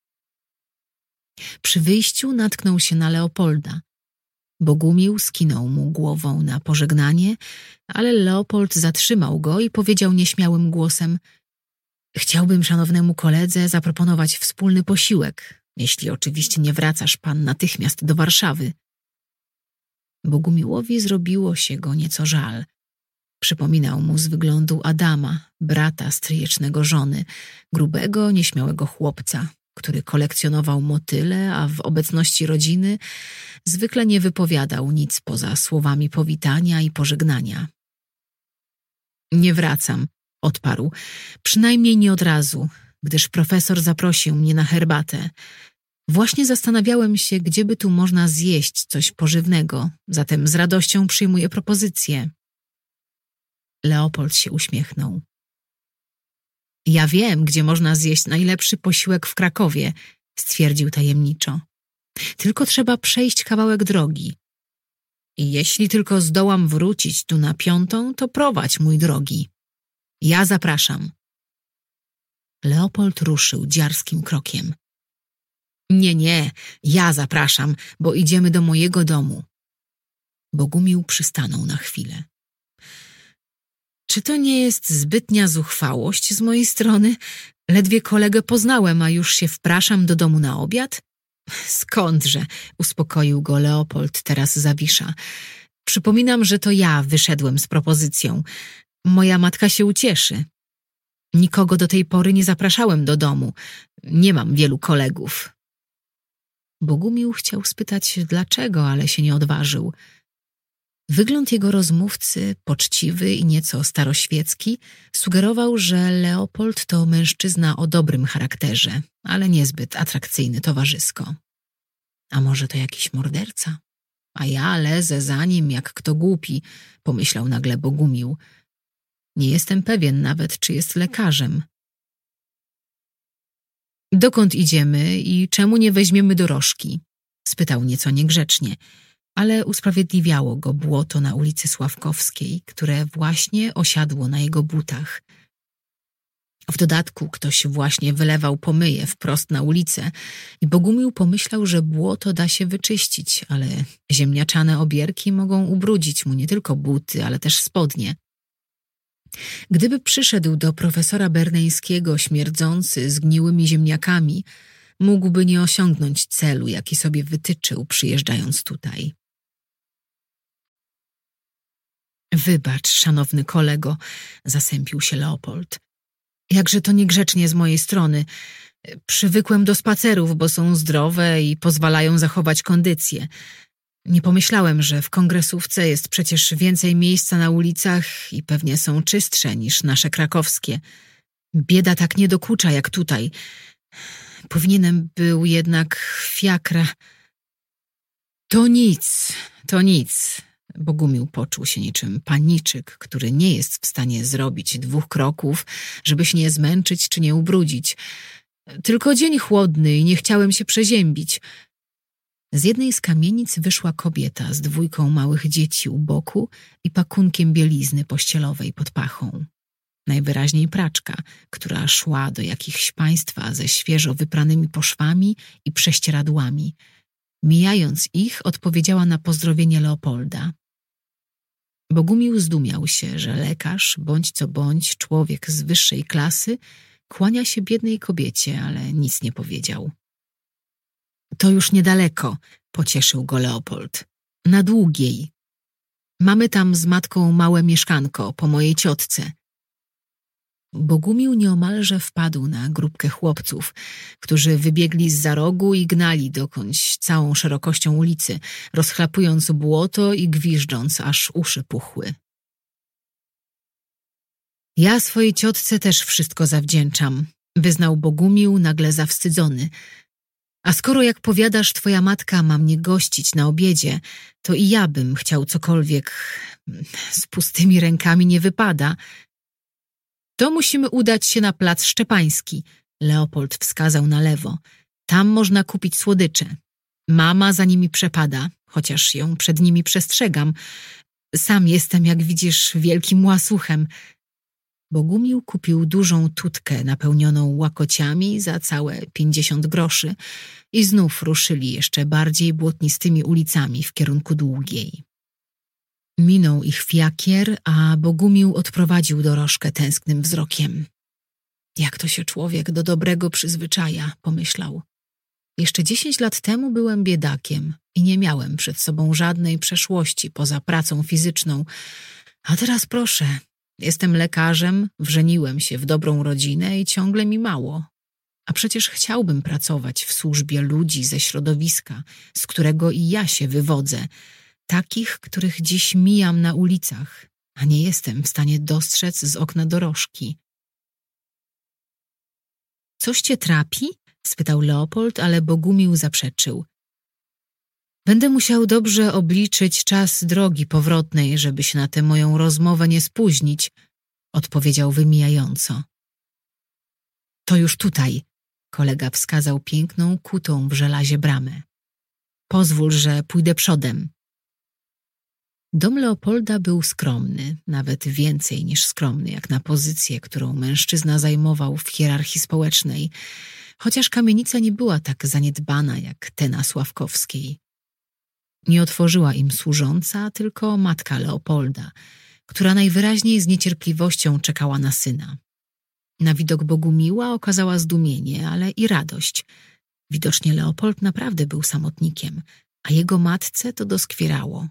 Przy wyjściu natknął się na Leopolda. Bogumił skinął mu głową na pożegnanie, ale Leopold zatrzymał go i powiedział nieśmiałym głosem: chciałbym szanownemu koledze zaproponować wspólny posiłek, jeśli oczywiście nie wracasz pan natychmiast do Warszawy. Bogumiłowi zrobiło się go nieco żal. Przypominał mu z wyglądu Adama, brata stryjecznego żony, grubego, nieśmiałego chłopca, który kolekcjonował motyle, a w obecności rodziny zwykle nie wypowiadał nic poza słowami powitania i pożegnania. Nie wracam, odparł, przynajmniej nie od razu, gdyż profesor zaprosił mnie na herbatę. Właśnie zastanawiałem się, gdzie by tu można zjeść coś pożywnego, zatem z radością przyjmuję propozycję. Leopold się uśmiechnął. Ja wiem, gdzie można zjeść najlepszy posiłek w Krakowie, stwierdził tajemniczo. Tylko trzeba przejść kawałek drogi. I jeśli tylko zdołam wrócić tu na piątą, to prowadź, mój drogi. Ja zapraszam. Leopold ruszył dziarskim krokiem. Nie, nie, ja zapraszam, bo idziemy do mojego domu. Bogumił przystanął na chwilę. Czy to nie jest zbytnia zuchwałość z mojej strony? Ledwie kolegę poznałem, a już się wpraszam do domu na obiad? Skądże, uspokoił go Leopold teraz Zawisza. Przypominam, że to ja wyszedłem z propozycją. Moja matka się ucieszy. Nikogo do tej pory nie zapraszałem do domu. Nie mam wielu kolegów. Bogumił chciał spytać dlaczego, ale się nie odważył. Wygląd jego rozmówcy, poczciwy i nieco staroświecki, sugerował, że Leopold to mężczyzna o dobrym charakterze, ale niezbyt atrakcyjny towarzysko. A może to jakiś morderca? A ja lezę za nim jak kto głupi, pomyślał nagle Bogumił. Nie jestem pewien nawet, czy jest lekarzem. Dokąd idziemy i czemu nie weźmiemy dorożki? Spytał nieco niegrzecznie, ale usprawiedliwiało go błoto na ulicy Sławkowskiej, które właśnie osiadło na jego butach. W dodatku ktoś właśnie wylewał pomyje wprost na ulicę i Bogumił pomyślał, że błoto da się wyczyścić, ale ziemniaczane obierki mogą ubrudzić mu nie tylko buty, ale też spodnie. Gdyby przyszedł do profesora Berneńskiego śmierdzący zgniłymi ziemniakami, mógłby nie osiągnąć celu, jaki sobie wytyczył, przyjeżdżając tutaj. Wybacz, szanowny kolego, zasępił się Leopold. Jakże to niegrzecznie z mojej strony. Przywykłem do spacerów, bo są zdrowe i pozwalają zachować kondycję. Nie pomyślałem, że w kongresówce jest przecież więcej miejsca na ulicach i pewnie są czystsze niż nasze krakowskie. Bieda tak nie dokucza jak tutaj. Powinienem był jednak fiakra. To nic, to nic. Bogumił poczuł się niczym paniczyk, który nie jest w stanie zrobić dwóch kroków, żeby się nie zmęczyć czy nie ubrudzić. Tylko dzień chłodny i nie chciałem się przeziębić. Z jednej z kamienic wyszła kobieta z dwójką małych dzieci u boku i pakunkiem bielizny pościelowej pod pachą. Najwyraźniej praczka, która szła do jakichś państwa ze świeżo wypranymi poszwami i prześcieradłami. Mijając ich, odpowiedziała na pozdrowienie Leopolda. Bogumił zdumiał się, że lekarz, bądź co bądź człowiek z wyższej klasy, kłania się biednej kobiecie, ale nic nie powiedział. To już niedaleko, pocieszył go Leopold. Na Długiej. Mamy tam z matką małe mieszkanko po mojej ciotce. Bogumił nieomalże wpadł na grupkę chłopców, którzy wybiegli zza rogu i gnali dokądś całą szerokością ulicy, rozchlapując błoto i gwiżdżąc, aż uszy puchły. Ja swojej ciotce też wszystko zawdzięczam, wyznał Bogumił nagle zawstydzony. A skoro, jak powiadasz, twoja matka ma mnie gościć na obiedzie, to i ja bym chciał cokolwiek. Z pustymi rękami nie wypada. To musimy udać się na plac Szczepański. Leopold wskazał na lewo. Tam można kupić słodycze. Mama za nimi przepada, chociaż ją przed nimi przestrzegam. Sam jestem, jak widzisz, wielkim łasuchem. Bogumił kupił dużą tutkę napełnioną łakociami za całe pięćdziesiąt groszy i znów ruszyli jeszcze bardziej błotnistymi ulicami w kierunku Długiej. Minął ich fiakier, a Bogumił odprowadził dorożkę tęsknym wzrokiem. Jak to się człowiek do dobrego przyzwyczaja, pomyślał. Jeszcze dziesięć lat temu byłem biedakiem i nie miałem przed sobą żadnej przeszłości poza pracą fizyczną, A teraz proszę, jestem lekarzem, wrzeniłem się w dobrą rodzinę i ciągle mi mało. A przecież chciałbym pracować w służbie ludzi ze środowiska, z którego i ja się wywodzę, takich, których dziś mijam na ulicach, a nie jestem w stanie dostrzec z okna dorożki. Coś cię trapi? Spytał Leopold, ale Bogumił zaprzeczył. Będę musiał dobrze obliczyć czas drogi powrotnej, żeby się na tę moją rozmowę nie spóźnić, odpowiedział wymijająco. To już tutaj, kolega wskazał piękną, kutą w żelazie bramę. Pozwól, że pójdę przodem. Dom Leopolda był skromny, nawet więcej niż skromny, jak na pozycję, którą mężczyzna zajmował w hierarchii społecznej, chociaż kamienica nie była tak zaniedbana jak te na Sławkowskiej. Nie otworzyła im służąca, tylko matka Leopolda, która najwyraźniej z niecierpliwością czekała na syna. Na widok Bogumiła okazała zdumienie, ale i radość. Widocznie Leopold naprawdę był samotnikiem, a jego matce to doskwierało.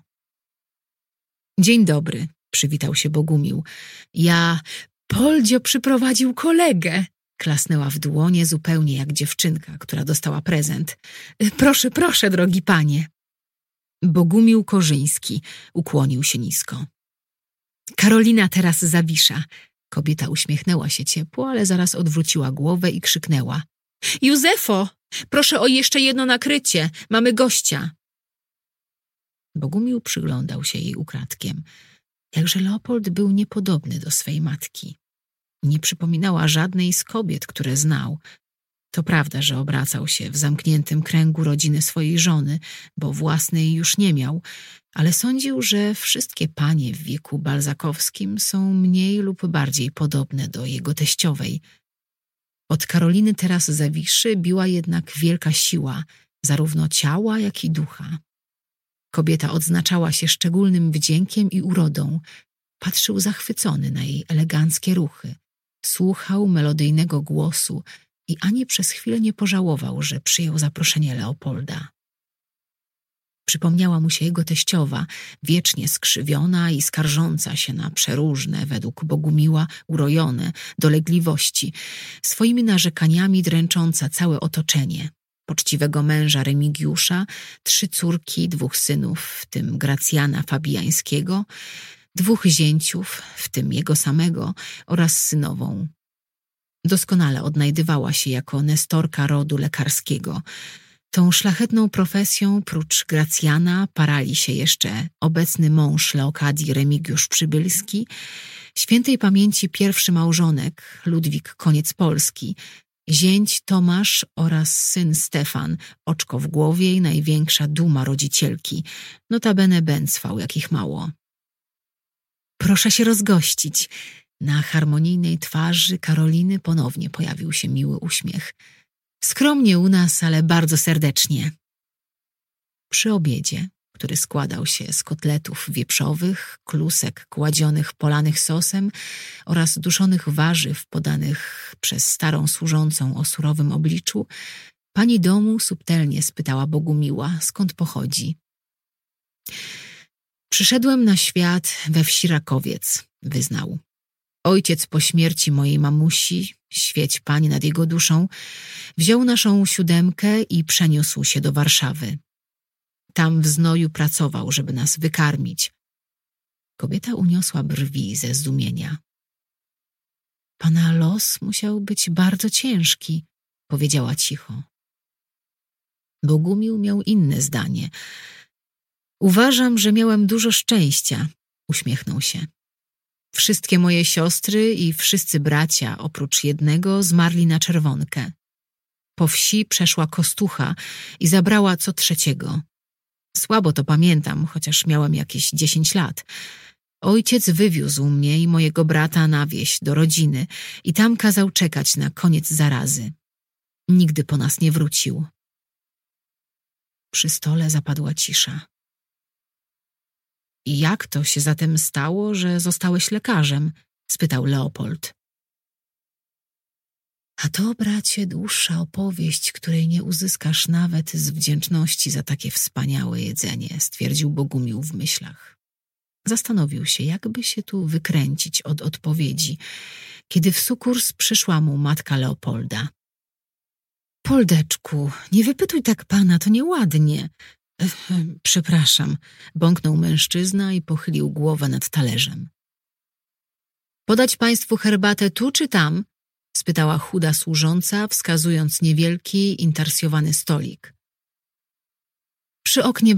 Dzień dobry, przywitał się Bogumił. Ja... Poldzio przyprowadził kolegę, klasnęła w dłonie zupełnie jak dziewczynka, która dostała prezent. Proszę, proszę, drogi panie. Bogumił Korzyński ukłonił się nisko. Karolina teraz zawisza. Kobieta uśmiechnęła się ciepło, ale zaraz odwróciła głowę i krzyknęła. Józefo, proszę o jeszcze jedno nakrycie, mamy gościa. Bogumił przyglądał się jej ukradkiem. Jakże Leopold był niepodobny do swej matki. Nie przypominała żadnej z kobiet, które znał. To prawda, że obracał się w zamkniętym kręgu rodziny swojej żony, bo własnej już nie miał, ale sądził, że wszystkie panie w wieku balzakowskim są mniej lub bardziej podobne do jego teściowej. Od Karoliny teraz Zawiszy biła jednak wielka siła, zarówno ciała, jak i ducha. Kobieta odznaczała się szczególnym wdziękiem i urodą. Patrzył zachwycony na jej eleganckie ruchy. Słuchał melodyjnego głosu i ani przez chwilę nie pożałował, że przyjął zaproszenie Leopolda. Przypomniała mu się jego teściowa, wiecznie skrzywiona i skarżąca się na przeróżne, według Bogumiła, urojone dolegliwości, swoimi narzekaniami dręcząca całe otoczenie. Poczciwego męża Remigiusza, trzy córki, dwóch synów, w tym Gracjana Fabijańskiego, dwóch zięciów, w tym jego samego, oraz synową. Doskonale odnajdywała się jako nestorka rodu lekarskiego. Tą szlachetną profesją, prócz Gracjana, parali się jeszcze obecny mąż Leokadii Remigiusz Przybylski, świętej pamięci pierwszy małżonek Ludwik Koniec Polski, zięć Tomasz oraz syn Stefan, oczko w głowie i największa duma rodzicielki, notabene bęcwał jakich mało. Proszę się rozgościć. Na harmonijnej twarzy Karoliny ponownie pojawił się miły uśmiech. Skromnie u nas, ale bardzo serdecznie. Przy obiedzie, który składał się z kotletów wieprzowych, klusek kładzionych polanych sosem oraz duszonych warzyw podanych przez starą służącą o surowym obliczu, pani domu subtelnie spytała Bogumiła, skąd pochodzi. Przyszedłem na świat we wsi Rakowiec, wyznał. Ojciec po śmierci mojej mamusi, świeć Pani nad jego duszą, wziął naszą siódemkę i przeniósł się do Warszawy. Tam w znoju pracował, żeby nas wykarmić. Kobieta uniosła brwi ze zdumienia. Pana los musiał być bardzo ciężki, powiedziała cicho. Bogumił miał inne zdanie. Uważam, że miałem dużo szczęścia, uśmiechnął się. Wszystkie moje siostry i wszyscy bracia, oprócz jednego, zmarli na czerwonkę. Po wsi przeszła kostucha i zabrała co trzeciego. Słabo to pamiętam, chociaż miałem jakieś dziesięć lat. Ojciec wywiózł mnie i mojego brata na wieś do rodziny i tam kazał czekać na koniec zarazy. Nigdy po nas nie wrócił. Przy stole zapadła cisza. I jak to się zatem stało, że zostałeś lekarzem? Spytał Leopold. A to, bracie, dłuższa opowieść, której nie uzyskasz nawet z wdzięczności za takie wspaniałe jedzenie, stwierdził Bogumił w myślach. Zastanowił się, jakby się tu wykręcić od odpowiedzi, kiedy w sukurs przyszła mu matka Leopolda. Poldeczku, nie wypytuj tak pana, to nieładnie. Ech, przepraszam, bąknął mężczyzna i pochylił głowę nad talerzem. Podać państwu herbatę tu czy tam? Spytała chuda służąca, wskazując niewielki, intarsjowany stolik. Przy oknie